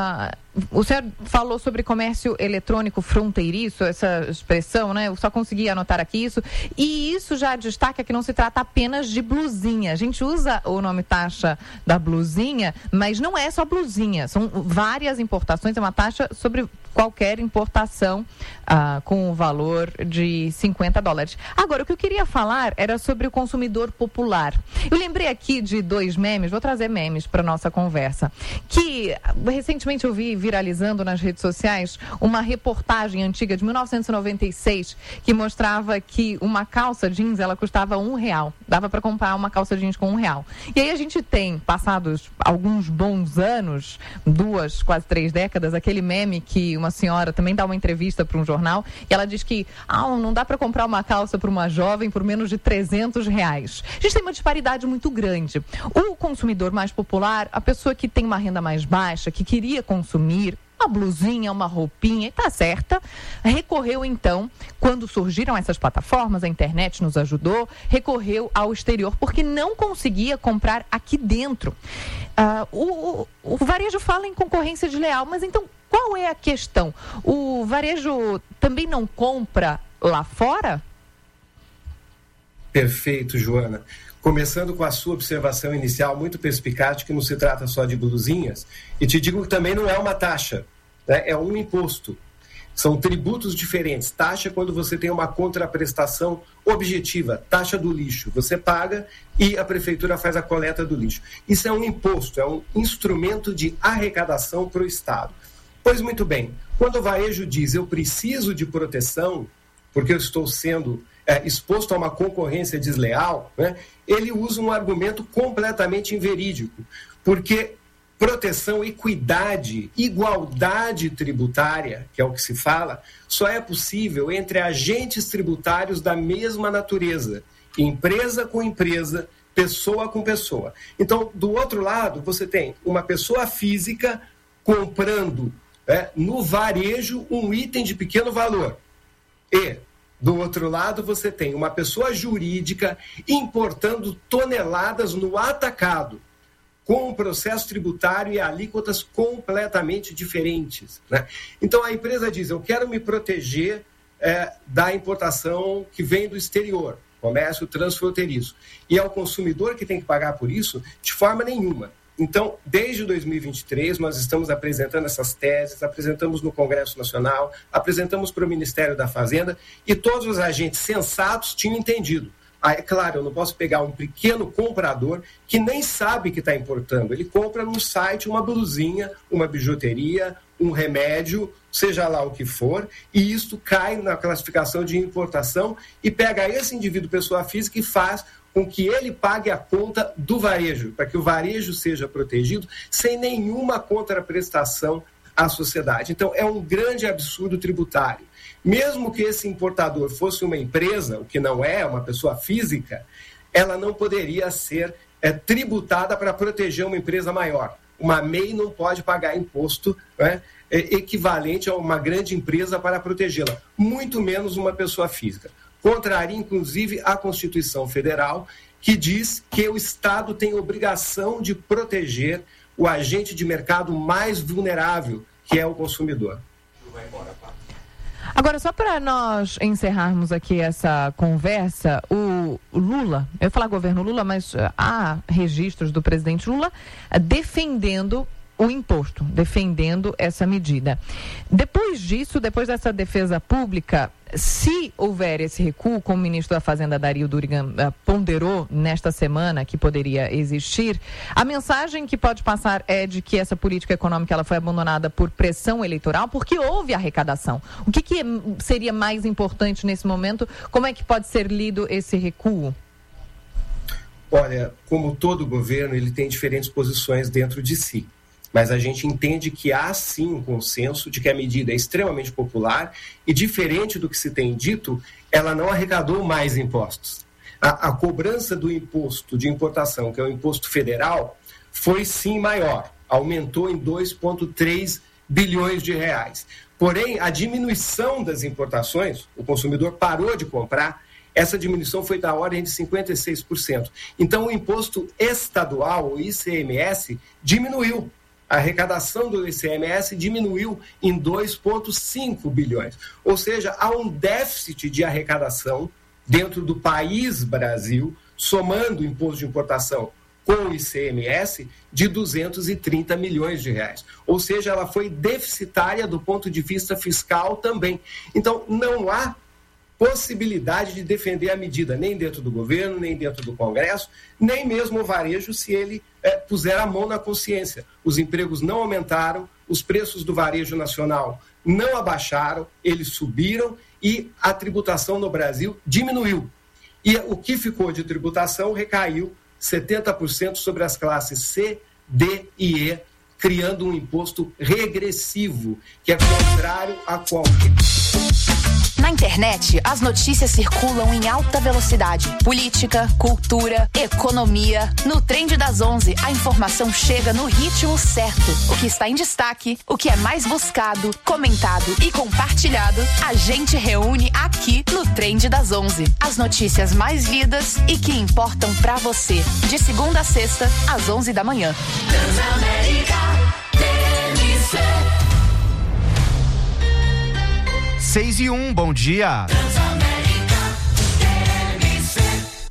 O senhor falou sobre comércio eletrônico fronteiriço, essa expressão, né? Eu só consegui anotar aqui isso. E isso já destaca que não se trata apenas de blusinha. A gente usa o nome taxa da blusinha, mas não é só blusinha. São várias importações, é uma taxa sobre qualquer importação com o valor de $50. Agora, o que eu queria falar era sobre o consumidor popular. Eu lembrei aqui de dois memes, vou trazer memes para nossa conversa, que recentemente eu vi viralizando nas redes sociais uma reportagem antiga de 1996 que mostrava que uma calça jeans, ela custava R$1. Dava para comprar uma calça jeans com R$1. E aí a gente tem, passados alguns bons anos, 2, quase 3 décadas, aquele meme que uma senhora também dá uma entrevista para um jornal e ela diz que não dá para comprar uma calça para uma jovem por menos de R$300. A gente tem uma disparidade muito grande. O consumidor mais popular, a pessoa que tem uma renda mais baixa, que queria consumir uma blusinha, uma roupinha, e tá certa, recorreu então, quando surgiram essas plataformas, a internet nos ajudou, recorreu ao exterior, porque não conseguia comprar aqui dentro. O varejo fala em concorrência desleal, mas então qual é a questão? O varejo também não compra lá fora? Perfeito, Joana. Começando com a sua observação inicial, muito perspicaz, de que não se trata só de blusinhas, e te digo que também não é uma taxa, né? É um imposto. São tributos diferentes. Taxa é quando você tem uma contraprestação objetiva, taxa do lixo. Você paga e a prefeitura faz a coleta do lixo. Isso é um imposto, é um instrumento de arrecadação para o Estado. Pois muito bem, quando o varejo diz eu preciso de proteção, porque eu estou sendo exposto a uma concorrência desleal, né, ele usa um argumento completamente inverídico, porque proteção, equidade, igualdade tributária, que é o que se fala, só é possível entre agentes tributários da mesma natureza, empresa com empresa, pessoa com pessoa. Então, do outro lado, você tem uma pessoa física comprando no varejo um item de pequeno valor. E, do outro lado, você tem uma pessoa jurídica importando toneladas no atacado, com um processo tributário e alíquotas completamente diferentes, né? Então, a empresa diz, eu quero me proteger da importação que vem do exterior, comércio transfronteiriço. E é o consumidor que tem que pagar por isso? De forma nenhuma. Então, desde 2023, nós estamos apresentando essas teses, apresentamos no Congresso Nacional, apresentamos para o Ministério da Fazenda, e todos os agentes sensatos tinham entendido. É claro, eu não posso pegar um pequeno comprador que nem sabe que está importando. Ele compra no site uma blusinha, uma bijuteria, um remédio, seja lá o que for, e isto cai na classificação de importação e pega esse indivíduo, pessoa física, e faz com que ele pague a conta do varejo, para que o varejo seja protegido sem nenhuma contraprestação à sociedade. Então, é um grande absurdo tributário. Mesmo que esse importador fosse uma empresa, o que não é, uma pessoa física, ela não poderia ser tributada para proteger uma empresa maior. Uma MEI não pode pagar imposto, né, equivalente a uma grande empresa para protegê-la, muito menos uma pessoa física. Contraria, inclusive, a Constituição Federal, que diz que o Estado tem obrigação de proteger o agente de mercado mais vulnerável, que é o consumidor. Agora, só para nós encerrarmos aqui essa conversa, o Lula, eu ia falar governo Lula, mas há registros do presidente Lula defendendo o imposto, defendendo essa medida. Depois disso, depois dessa defesa pública, se houver esse recuo, como o ministro da Fazenda, Dario Durigan, ponderou nesta semana que poderia existir, a mensagem que pode passar é de que essa política econômica ela foi abandonada por pressão eleitoral, porque houve arrecadação. O que seria mais importante nesse momento? Como é que pode ser lido esse recuo? Olha, como todo governo, ele tem diferentes posições dentro de si. Mas a gente entende que há sim um consenso de que a medida é extremamente popular e, diferente do que se tem dito, ela não arrecadou mais impostos. A cobrança do imposto de importação, que é o imposto federal, foi sim maior, aumentou em 2,3 bilhões de reais. Porém, a diminuição das importações, o consumidor parou de comprar, essa diminuição foi da ordem de 56%. Então, o imposto estadual, o ICMS, diminuiu. A arrecadação do ICMS diminuiu em 2,5 bilhões. Ou seja, há um déficit de arrecadação dentro do país Brasil, somando o imposto de importação com o ICMS, de 230 milhões de reais. Ou seja, ela foi deficitária do ponto de vista fiscal também. Então, não há possibilidade de defender a medida, nem dentro do governo, nem dentro do Congresso, nem mesmo o varejo, se ele puser a mão na consciência. Os empregos não aumentaram, os preços do varejo nacional não abaixaram, eles subiram e a tributação no Brasil diminuiu. E o que ficou de tributação recaiu 70% sobre as classes C, D e E, criando um imposto regressivo, que é contrário a qualquer... Na internet, as notícias circulam em alta velocidade. Política, cultura, economia. No Trend das 11, a informação chega no ritmo certo. O que está em destaque, o que é mais buscado, comentado e compartilhado, a gente reúne aqui no Trend das 11. As notícias mais lidas e que importam pra você. De segunda a sexta, às 11 da manhã. Transamérica, TMC. 6:01, bom dia.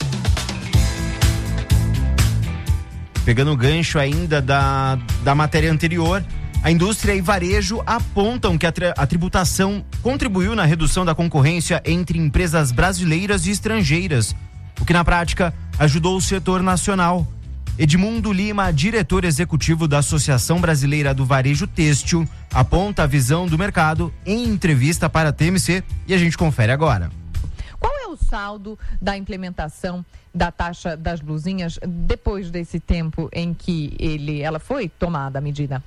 Pegando o gancho ainda da matéria anterior, a indústria e varejo apontam que a tributação contribuiu na redução da concorrência entre empresas brasileiras e estrangeiras, o que na prática ajudou o setor nacional. Edmundo Lima, diretor executivo da Associação Brasileira do Varejo Têxtil, aponta a visão do mercado em entrevista para a TMC e a gente confere agora. Qual é o saldo da implementação da taxa das blusinhas depois desse tempo em que ela foi tomada a medida?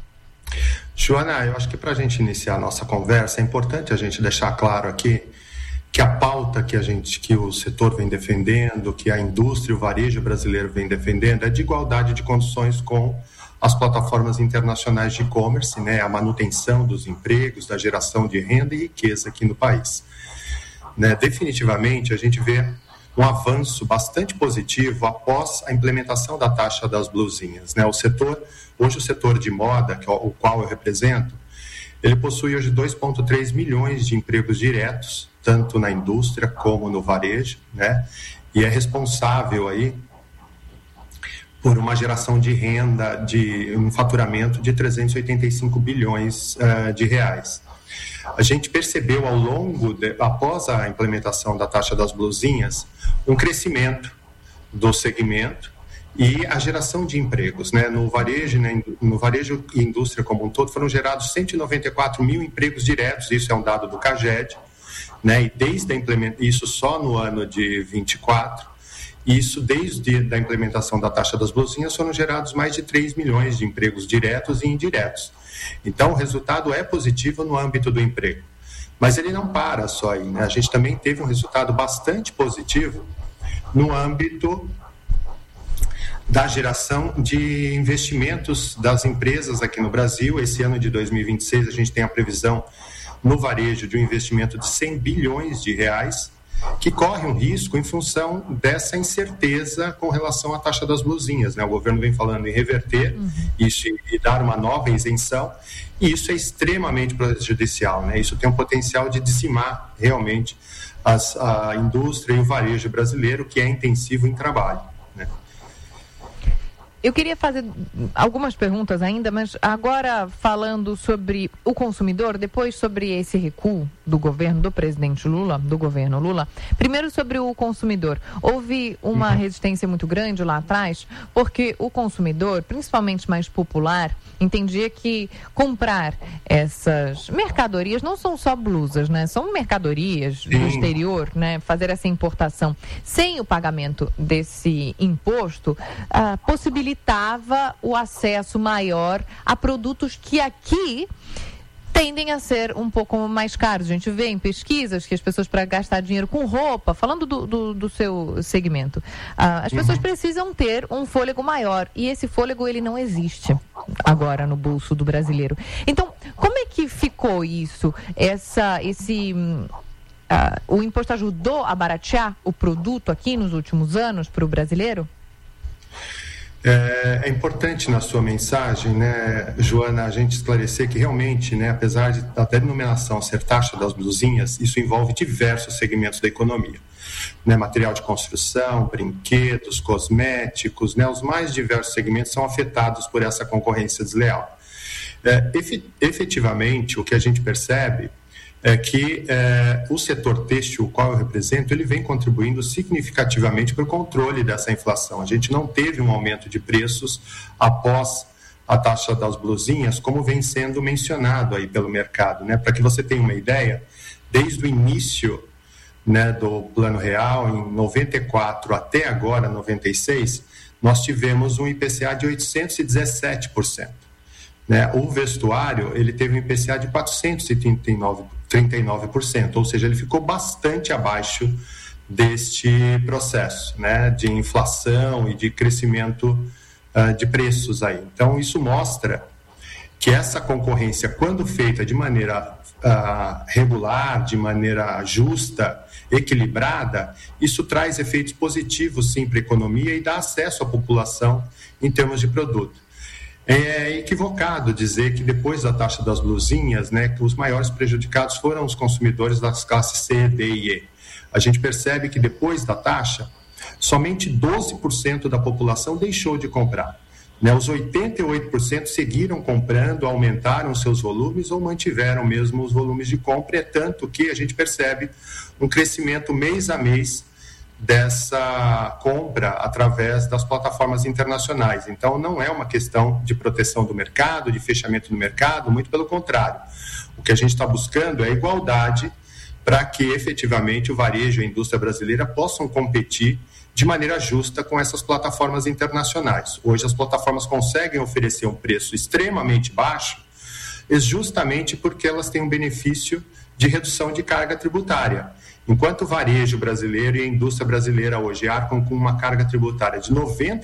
Joana, eu acho que para a gente iniciar a nossa conversa é importante a gente deixar claro aqui que a pauta que o setor vem defendendo, que a indústria e o varejo brasileiro vem defendendo é de igualdade de condições com as plataformas internacionais de e-commerce, né, a manutenção dos empregos, da geração de renda e riqueza aqui no país. Né, definitivamente a gente vê um avanço bastante positivo após a implementação da taxa das blusinhas. Né? Hoje o setor de moda, o qual eu represento, ele possui hoje 2,3 milhões de empregos diretos, tanto na indústria como no varejo, né? E é responsável aí por uma geração de renda, de um faturamento de 385 bilhões de reais. A gente percebeu após a implementação da taxa das blusinhas, um crescimento do segmento e a geração de empregos, né? No varejo e indústria como um todo foram gerados 194 mil empregos diretos, isso é um dado do CAGED, né? E isso só no ano de 24, isso desde a implementação da taxa das blusinhas foram gerados mais de 3 milhões de empregos diretos e indiretos. Então o resultado é positivo no âmbito do emprego, mas ele não para só aí, né? A gente também teve um resultado bastante positivo no âmbito da geração de investimentos das empresas aqui no Brasil. Esse ano de 2026 a gente tem a previsão no varejo de um investimento de 100 bilhões de reais, que corre um risco em função dessa incerteza com relação à taxa das blusinhas, né? O governo vem falando em reverter isso e dar uma nova isenção, e isso é extremamente prejudicial, né? Isso tem um potencial de dizimar realmente a indústria e o varejo brasileiro, que é intensivo em trabalho, né? Eu queria fazer algumas perguntas ainda, mas agora falando sobre o consumidor, depois sobre esse recuo do governo do presidente Lula, do governo Lula. Primeiro sobre o consumidor. Houve uma resistência muito grande lá atrás, porque o consumidor, principalmente mais popular, entendia que comprar essas mercadorias não são só blusas, né? São mercadorias do exterior, né? Fazer essa importação sem o pagamento desse imposto possibilitava o acesso maior a produtos que aqui tendem a ser um pouco mais caros. A gente vê em pesquisas que as pessoas, para gastar dinheiro com roupa, falando do seu segmento, as pessoas precisam ter um fôlego maior, e esse fôlego ele não existe agora no bolso do brasileiro. Então, como é que ficou isso? O imposto ajudou a baratear o produto aqui nos últimos anos para o brasileiro? É importante na sua mensagem, né, Joana, a gente esclarecer que realmente, né, apesar da denominação ser taxa das blusinhas, isso envolve diversos segmentos da economia, né, material de construção, brinquedos, cosméticos, né, os mais diversos segmentos são afetados por essa concorrência desleal. Efetivamente, o que a gente percebe é que o setor têxtil, o qual eu represento, ele vem contribuindo significativamente para o controle dessa inflação. A gente não teve um aumento de preços após a taxa das blusinhas, como vem sendo mencionado aí pelo mercado, né? Para que você tenha uma ideia, desde o início, né, do Plano Real, em 94 até agora, 96, nós tivemos um IPCA de 817%. Né? O vestuário, ele teve um IPCA de 439%, ou seja, ele ficou bastante abaixo deste processo, né, de inflação e de crescimento de preços aí. Então, isso mostra que essa concorrência, quando feita de maneira regular, de maneira justa, equilibrada, isso traz efeitos positivos, sim, para a economia e dá acesso à população em termos de produto. É equivocado dizer que depois da taxa das blusinhas, né, que os maiores prejudicados foram os consumidores das classes C, D e E. A gente percebe que depois da taxa, somente 12% da população deixou de comprar. Os 88% seguiram comprando, aumentaram seus volumes ou mantiveram mesmo os volumes de compra. É tanto que a gente percebe um crescimento mês a mês dessa compra através das plataformas internacionais. Então, não é uma questão de proteção do mercado, de fechamento do mercado, muito pelo contrário. O que a gente está buscando é igualdade para que, efetivamente, o varejo e a indústria brasileira possam competir de maneira justa com essas plataformas internacionais. Hoje, as plataformas conseguem oferecer um preço extremamente baixo, justamente porque elas têm um benefício de redução de carga tributária. Enquanto o varejo brasileiro e a indústria brasileira hoje arcam com uma carga tributária de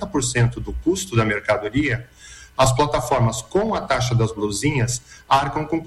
90% do custo da mercadoria, as plataformas com a taxa das blusinhas arcam com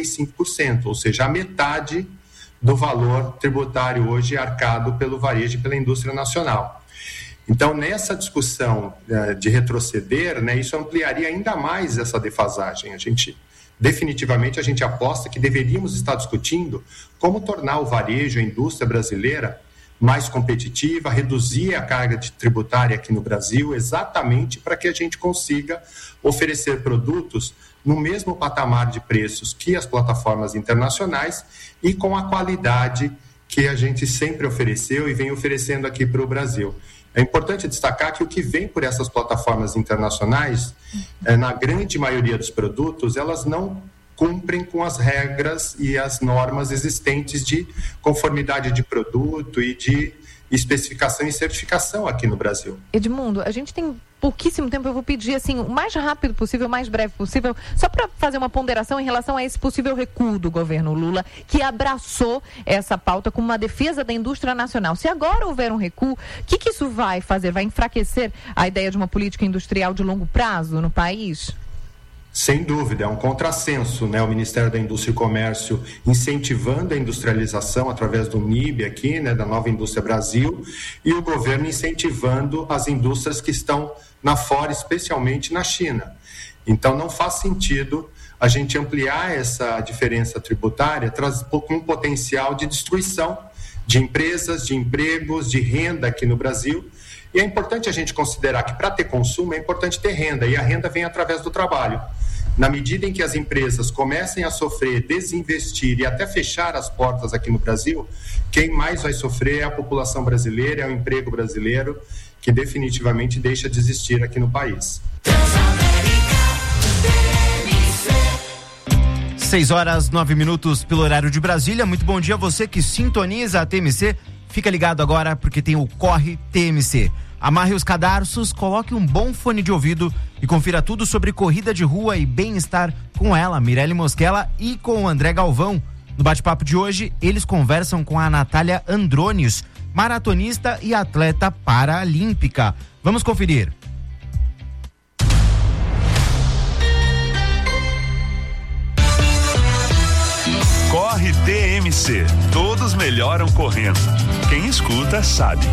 45%, ou seja, a metade do valor tributário hoje arcado pelo varejo e pela indústria nacional. Então, nessa discussão de retroceder, isso ampliaria ainda mais essa defasagem. Definitivamente, a gente aposta que deveríamos estar discutindo como tornar o varejo, a indústria brasileira, mais competitiva, reduzir a carga tributária aqui no Brasil, exatamente para que a gente consiga oferecer produtos no mesmo patamar de preços que as plataformas internacionais e com a qualidade que a gente sempre ofereceu e vem oferecendo aqui para o Brasil. É importante destacar que o que vem por essas plataformas internacionais, na grande maioria dos produtos, elas não cumprem com as regras e as normas existentes de conformidade de produto e de especificação e certificação aqui no Brasil. Edmundo, a gente tem pouquíssimo tempo, eu vou pedir assim, o mais rápido possível, o mais breve possível, só para fazer uma ponderação em relação a esse possível recuo do governo Lula, que abraçou essa pauta como uma defesa da indústria nacional. Se agora houver um recuo, o que isso vai fazer? Vai enfraquecer a ideia de uma política industrial de longo prazo no país? Sem dúvida, é um contrassenso, o Ministério da Indústria e Comércio incentivando a industrialização através do NIB aqui, da Nova Indústria Brasil, e o governo incentivando as indústrias que estão na fora, especialmente na China. Então, não faz sentido a gente ampliar essa diferença tributária com um potencial de destruição de empresas, de empregos, de renda aqui no Brasil. E é importante a gente considerar que para ter consumo é importante ter renda, e a renda vem através do trabalho. Na medida em que as empresas comecem a sofrer, desinvestir e até fechar as portas aqui no Brasil, quem mais vai sofrer é a população brasileira, é o emprego brasileiro, que definitivamente deixa de existir aqui no país. 6h09 pelo horário de Brasília. Muito bom dia a você que sintoniza a TMC. Fica ligado agora porque tem o Corre TMC. Amarre os cadarços, coloque um bom fone de ouvido e confira tudo sobre corrida de rua e bem-estar com ela, Mirelle Mosquela, e com o André Galvão. No bate-papo de hoje, eles conversam com a Natália Andrones, maratonista e atleta paralímpica. Vamos conferir. Corre TMC. Todos melhoram correndo. Quem escuta sabe.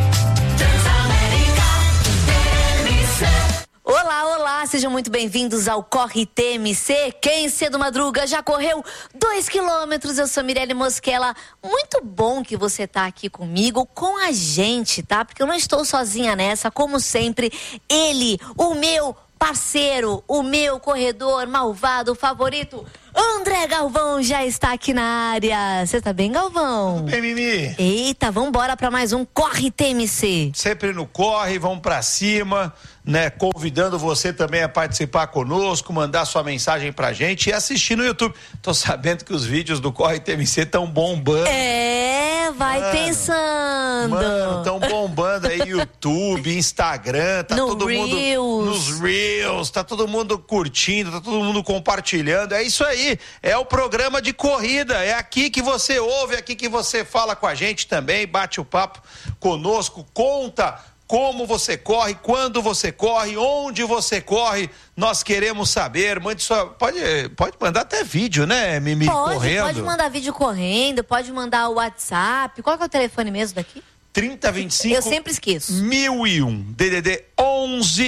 Olá, olá, sejam muito bem-vindos ao Corre TMC. Quem cedo madruga já correu 2 quilômetros. Eu sou Mirelle Mosquela. Muito bom que você tá aqui comigo, com a gente, tá? Porque eu não estou sozinha nessa, como sempre. Ele, o meu parceiro, o meu corredor malvado favorito, André Galvão, já está aqui na área. Você tá bem, Galvão? Tudo bem, Mimi? Eita, vambora para mais um Corre TMC. Sempre no corre, vamos para cima, convidando você também a participar conosco, mandar sua mensagem pra gente e assistir no YouTube. Tô sabendo que os vídeos do Corre TMC estão bombando. Vai pensando. Mano, estão bombando aí YouTube, Instagram, tá todo mundo nos Reels, tá todo mundo curtindo, tá todo mundo compartilhando. É isso aí, é o programa de corrida, é aqui que você ouve, é aqui que você fala com a gente também, bate o papo conosco, conta como você corre, quando você corre, onde você corre, nós queremos saber. Pode mandar até vídeo, né, Mimi? Correndo. Pode mandar vídeo correndo, pode mandar o WhatsApp. Qual que é o telefone mesmo daqui? 3025. Eu sempre esqueço. 1001, DDD 11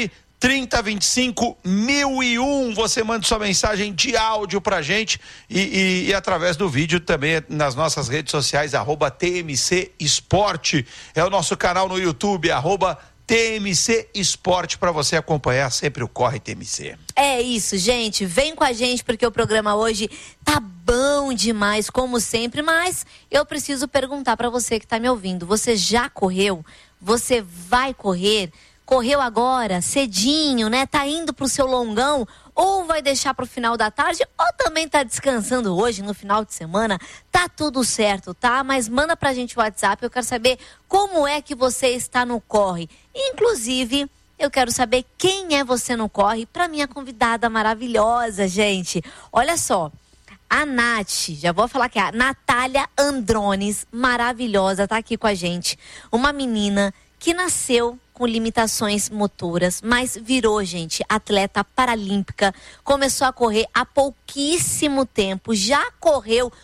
3025-1001. Você manda sua mensagem de áudio pra gente e através do vídeo também nas nossas redes sociais, @TMC Esporte. É o nosso canal no YouTube, @TMC Esporte, para você acompanhar sempre o Corre TMC. É isso, gente. Vem com a gente porque o programa hoje tá bom demais, como sempre, mas eu preciso perguntar para você que tá me ouvindo. Você já correu? Você vai correr? Correu agora, cedinho, né? Tá indo pro seu longão? Ou vai deixar pro final da tarde? Ou também tá descansando hoje, no final de semana? Tá tudo certo, tá? Mas manda pra gente o WhatsApp, eu quero saber como é que você está no corre. Inclusive, eu quero saber quem é você no corre pra minha convidada maravilhosa, gente. Olha só, a Nath, já vou falar que é a Natália Andrones, maravilhosa, tá aqui com a gente. Uma menina que nasceu com limitações motoras, mas virou, gente, atleta paralímpica, começou a correr há pouquíssimo tempo, já correu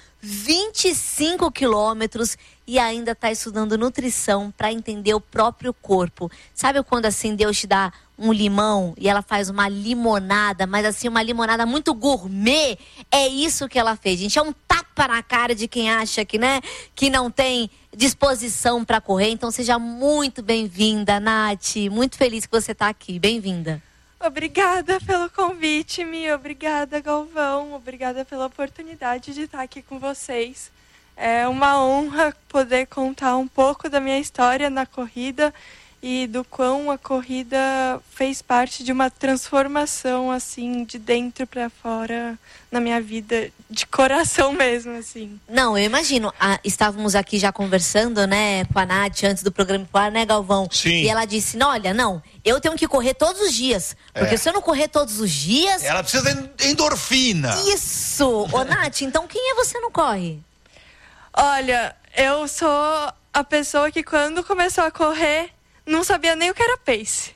25 quilômetros e ainda está estudando nutrição para entender o próprio corpo. Sabe quando assim Deus te dá um limão e ela faz uma limonada, mas assim uma limonada muito gourmet? É isso que ela fez, gente. É um tapa na cara de quem acha que, né, que não tem disposição para correr. Então seja muito bem-vinda, Nath. Muito feliz que você está aqui. Bem-vinda. Obrigada pelo convite, Mi. Obrigada, Galvão. Obrigada pela oportunidade de estar aqui com vocês. É uma honra poder contar um pouco da minha história na corrida e do quão a corrida fez parte de uma transformação, assim, de dentro para fora na minha vida, de coração mesmo, assim. Não, eu imagino. Estávamos aqui já conversando, né, com a Nath antes do programa, né, Galvão? Sim. E ela disse, olha, não, eu tenho que correr todos os dias, porque se eu não correr todos os dias... Ela precisa de endorfina. Isso! Ô, Nath, então quem é você no corre? Olha, eu sou a pessoa que quando começou a correr, não sabia nem o que era pace.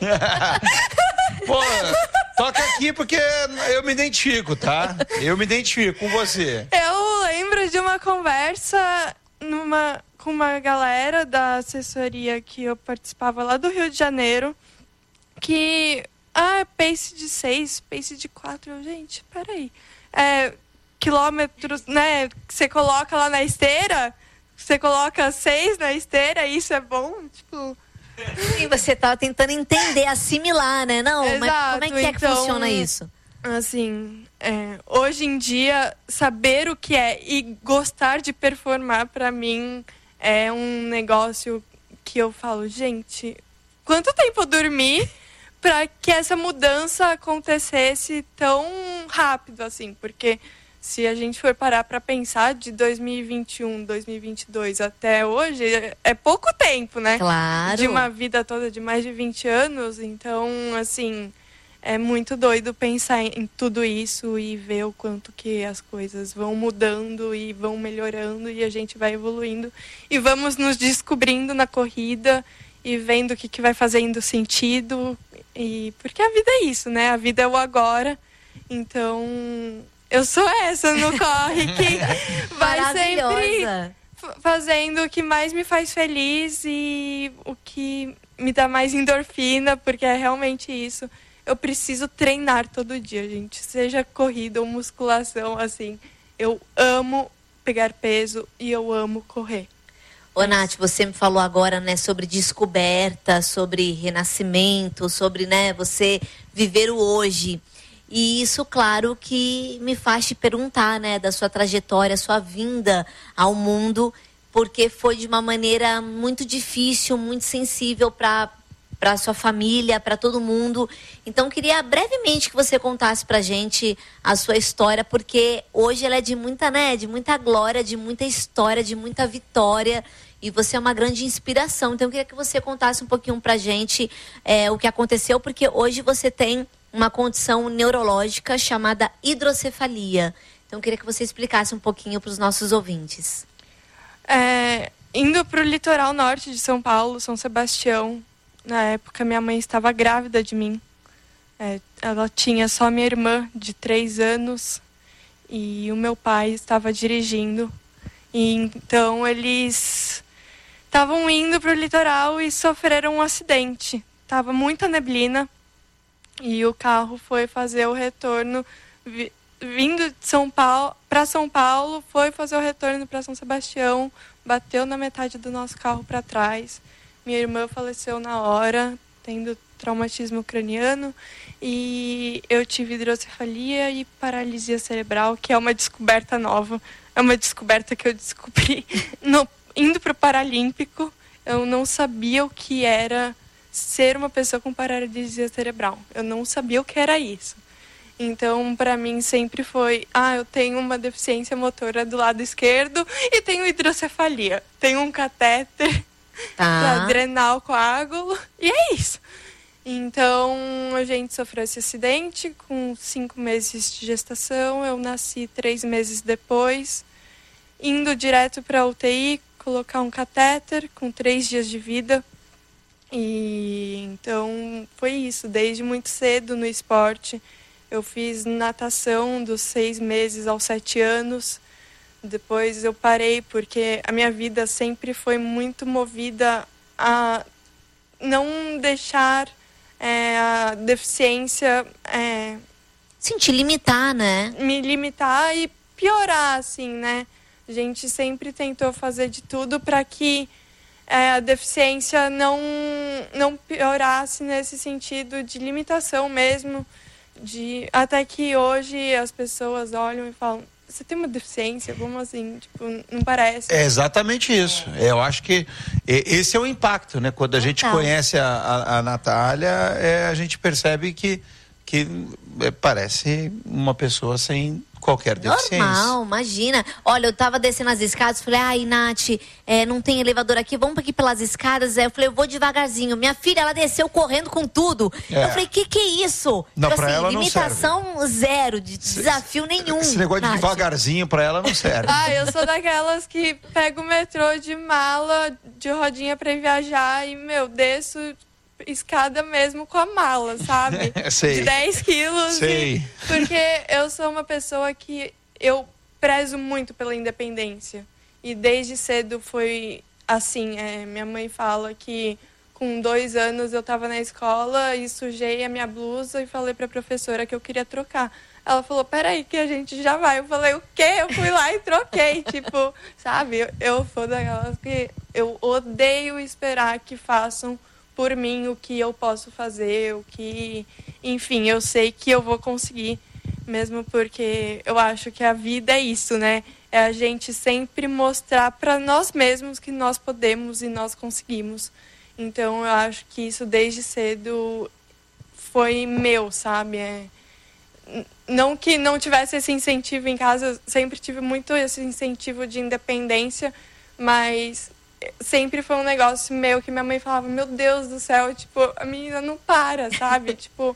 Pô, toca aqui porque eu me identifico, tá? Eu me identifico com você. Eu lembro de uma conversa com uma galera da assessoria que eu participava lá do Rio de Janeiro, que, pace de 6, pace de 4, gente, peraí. Quilômetros, né, que você coloca lá na esteira, você coloca 6 na esteira, isso é bom, tipo... E você tá tentando entender, assimilar, né? Não, exato, mas como é que funciona isso? Assim, hoje em dia, saber o que é e gostar de performar, pra mim, é um negócio que eu falo, gente, quanto tempo eu dormi pra que essa mudança acontecesse tão rápido, assim? Porque se a gente for parar para pensar de 2021, 2022 até hoje, é pouco tempo, né? Claro. De uma vida toda de mais de 20 anos. Então, assim, é muito doido pensar em tudo isso e ver o quanto que as coisas vão mudando e vão melhorando e a gente vai evoluindo. E vamos nos descobrindo na corrida e vendo o que vai fazendo sentido. Porque a vida é isso, né? A vida é o agora. Então... eu sou essa no corre que vai sempre fazendo o que mais me faz feliz e o que me dá mais endorfina, porque é realmente isso. Eu preciso treinar todo dia, gente. Seja corrida ou musculação, assim. Eu amo pegar peso e eu amo correr. Ô, Nath, você me falou agora, né, sobre descoberta, sobre renascimento, sobre, né, você viver o hoje. E isso, claro, que me faz te perguntar, né, da sua trajetória, sua vinda ao mundo, porque foi de uma maneira muito difícil, muito sensível para sua família, para todo mundo. Então, queria brevemente que você contasse pra gente a sua história, porque hoje ela é de muita, né, de muita glória, de muita história, de muita vitória. E você é uma grande inspiração. Então, eu queria que você contasse um pouquinho pra gente o que aconteceu, porque hoje você tem uma condição neurológica chamada hidrocefalia. Então, eu queria que você explicasse um pouquinho para os nossos ouvintes. Indo para o litoral norte de São Paulo, São Sebastião, na época minha mãe estava grávida de mim. Ela tinha só minha irmã de 3 anos e o meu pai estava dirigindo. E então, eles estavam indo para o litoral e sofreram um acidente. Tava muita neblina. E o carro foi fazer o retorno, vindo de São Paulo, foi fazer o retorno para São Sebastião, bateu na metade do nosso carro para trás. Minha irmã faleceu na hora, tendo traumatismo craniano, e eu tive hidrocefalia e paralisia cerebral, que é uma descoberta nova. É uma descoberta que eu descobri indo para o Paralímpico. Eu não sabia o que era ser uma pessoa com paralisia cerebral. Eu não sabia o que era isso. Então, para mim, sempre foi, eu tenho uma deficiência motora do lado esquerdo e tenho hidrocefalia. Tenho um catéter para drenar o coágulo e é isso. Então, a gente sofreu esse acidente com 5 meses de gestação. Eu nasci 3 meses depois, indo direto para a UTI, colocar um catéter com 3 dias de vida. E então foi isso, desde muito cedo no esporte. Eu fiz natação dos 6 meses aos 7 anos. Depois eu parei porque a minha vida sempre foi muito movida a não deixar a deficiência... te limitar, né? Me limitar e piorar, assim, né? A gente sempre tentou fazer de tudo para que a deficiência não piorasse nesse sentido de limitação mesmo. Até que hoje as pessoas olham e falam, você tem uma deficiência? Como assim? Tipo, não parece. É exatamente isso. Eu acho que esse é o impacto, né? Quando a gente conhece a Natália, a gente percebe que parece uma pessoa sem qualquer deficiência. Normal, imagina. Olha, eu tava descendo as escadas, falei, Nath, não tem elevador aqui, vamos aqui pelas escadas. Eu falei, eu vou devagarzinho. Minha filha, ela desceu correndo com tudo. Eu falei, que é isso? Não, tipo pra assim, ela limitação não serve. Zero, de desafio nenhum. Esse negócio de devagarzinho pra ela não serve. Eu sou daquelas que pego o metrô de mala, de rodinha pra ir viajar e, desço escada mesmo com a mala, sabe? Sei. De 10 quilos. Sei. Porque eu sou uma pessoa que eu prezo muito pela independência. E desde cedo foi assim. Minha mãe fala que com 2 anos eu estava na escola e sujei a minha blusa e falei para a professora que eu queria trocar. Ela falou, peraí que a gente já vai. Eu falei, o quê? Eu fui lá e troquei. Tipo, sabe? Eu sou daquelas que eu odeio esperar que façam por mim o que eu posso fazer, enfim, eu sei que eu vou conseguir, mesmo porque eu acho que a vida é isso, né? É a gente sempre mostrar para nós mesmos que nós podemos e nós conseguimos. Então, eu acho que isso desde cedo foi meu, sabe? Não que não tivesse esse incentivo em casa, eu sempre tive muito esse incentivo de independência, mas sempre foi um negócio meu que minha mãe falava, meu Deus do céu, tipo, a menina não para, sabe? Tipo,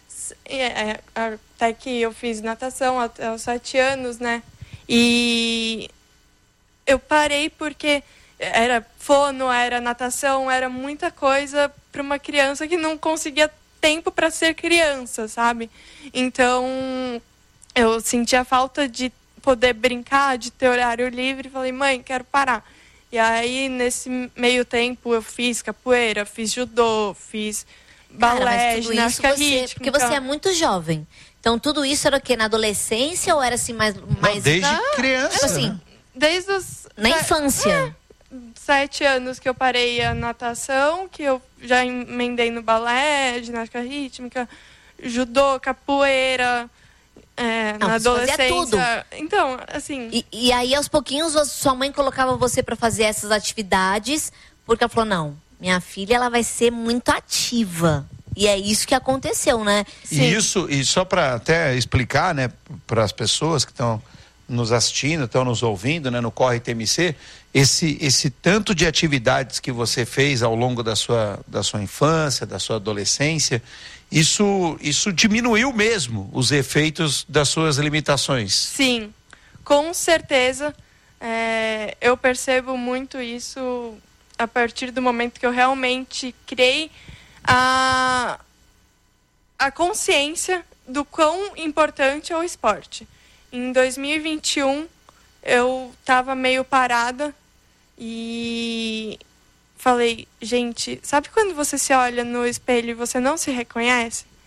até que eu fiz natação até os 7 anos, né? E eu parei porque era fono, era natação, era muita coisa para uma criança que não conseguia tempo para ser criança, sabe? Então, eu sentia falta de poder brincar, de ter horário livre, falei, mãe, quero parar. E aí, nesse meio tempo, eu fiz capoeira, fiz judô, fiz balé, ginástica rítmica. Porque você é muito jovem. Então, tudo isso era o quê? Na adolescência ou era assim mais... Desde criança, tipo assim, né? Desde os... Na infância. 7 anos que eu parei a natação, que eu já emendei no balé, ginástica rítmica, judô, capoeira... na adolescência. Tudo. Então, assim... E aí, aos pouquinhos, sua mãe colocava você para fazer essas atividades, porque ela falou, não, minha filha, ela vai ser muito ativa. E é isso que aconteceu, né? Sim. E só para até explicar, né, para as pessoas que estão nos assistindo, estão nos ouvindo, né, no Corre TMC, esse tanto de atividades que você fez ao longo da sua infância, da sua adolescência, isso diminuiu mesmo os efeitos das suas limitações. Sim, com certeza. Eu percebo muito isso a partir do momento que eu realmente criei a consciência do quão importante é o esporte. Em 2021, eu estava meio parada e falei, gente, sabe quando você se olha no espelho e você não se reconhece?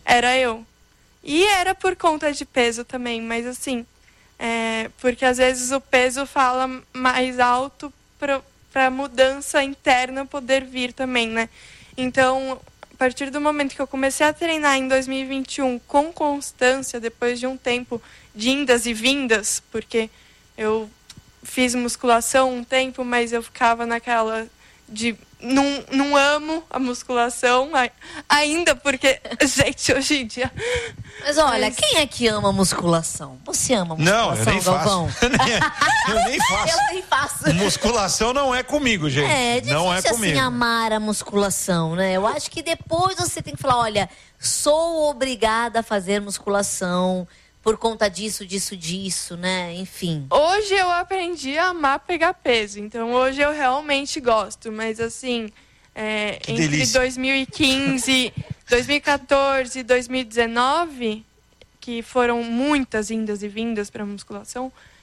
era eu. E era por conta de peso também, mas assim, porque às vezes o peso fala mais alto para a mudança interna poder vir também, né? Então, a partir do momento que eu comecei a treinar em 2021 com constância, depois de um tempo de indas e vindas, porque eu fiz musculação um tempo, mas eu ficava naquela de não amo a musculação ainda, porque, gente, hoje em dia... Mas olha, quem é que ama musculação? Você ama musculação, não, eu nem Galvão? eu nem faço. Eu nem faço. Musculação não é comigo, gente. Não é comigo. Assim, amar a musculação, né? Eu acho que depois você tem que falar, olha, sou obrigada a fazer musculação por conta disso, né? Enfim. Hoje eu aprendi a amar pegar peso, então hoje eu realmente gosto, mas assim, entre delícia. 2015, 2014 e 2019, que foram muitas indas e vindas para musculação,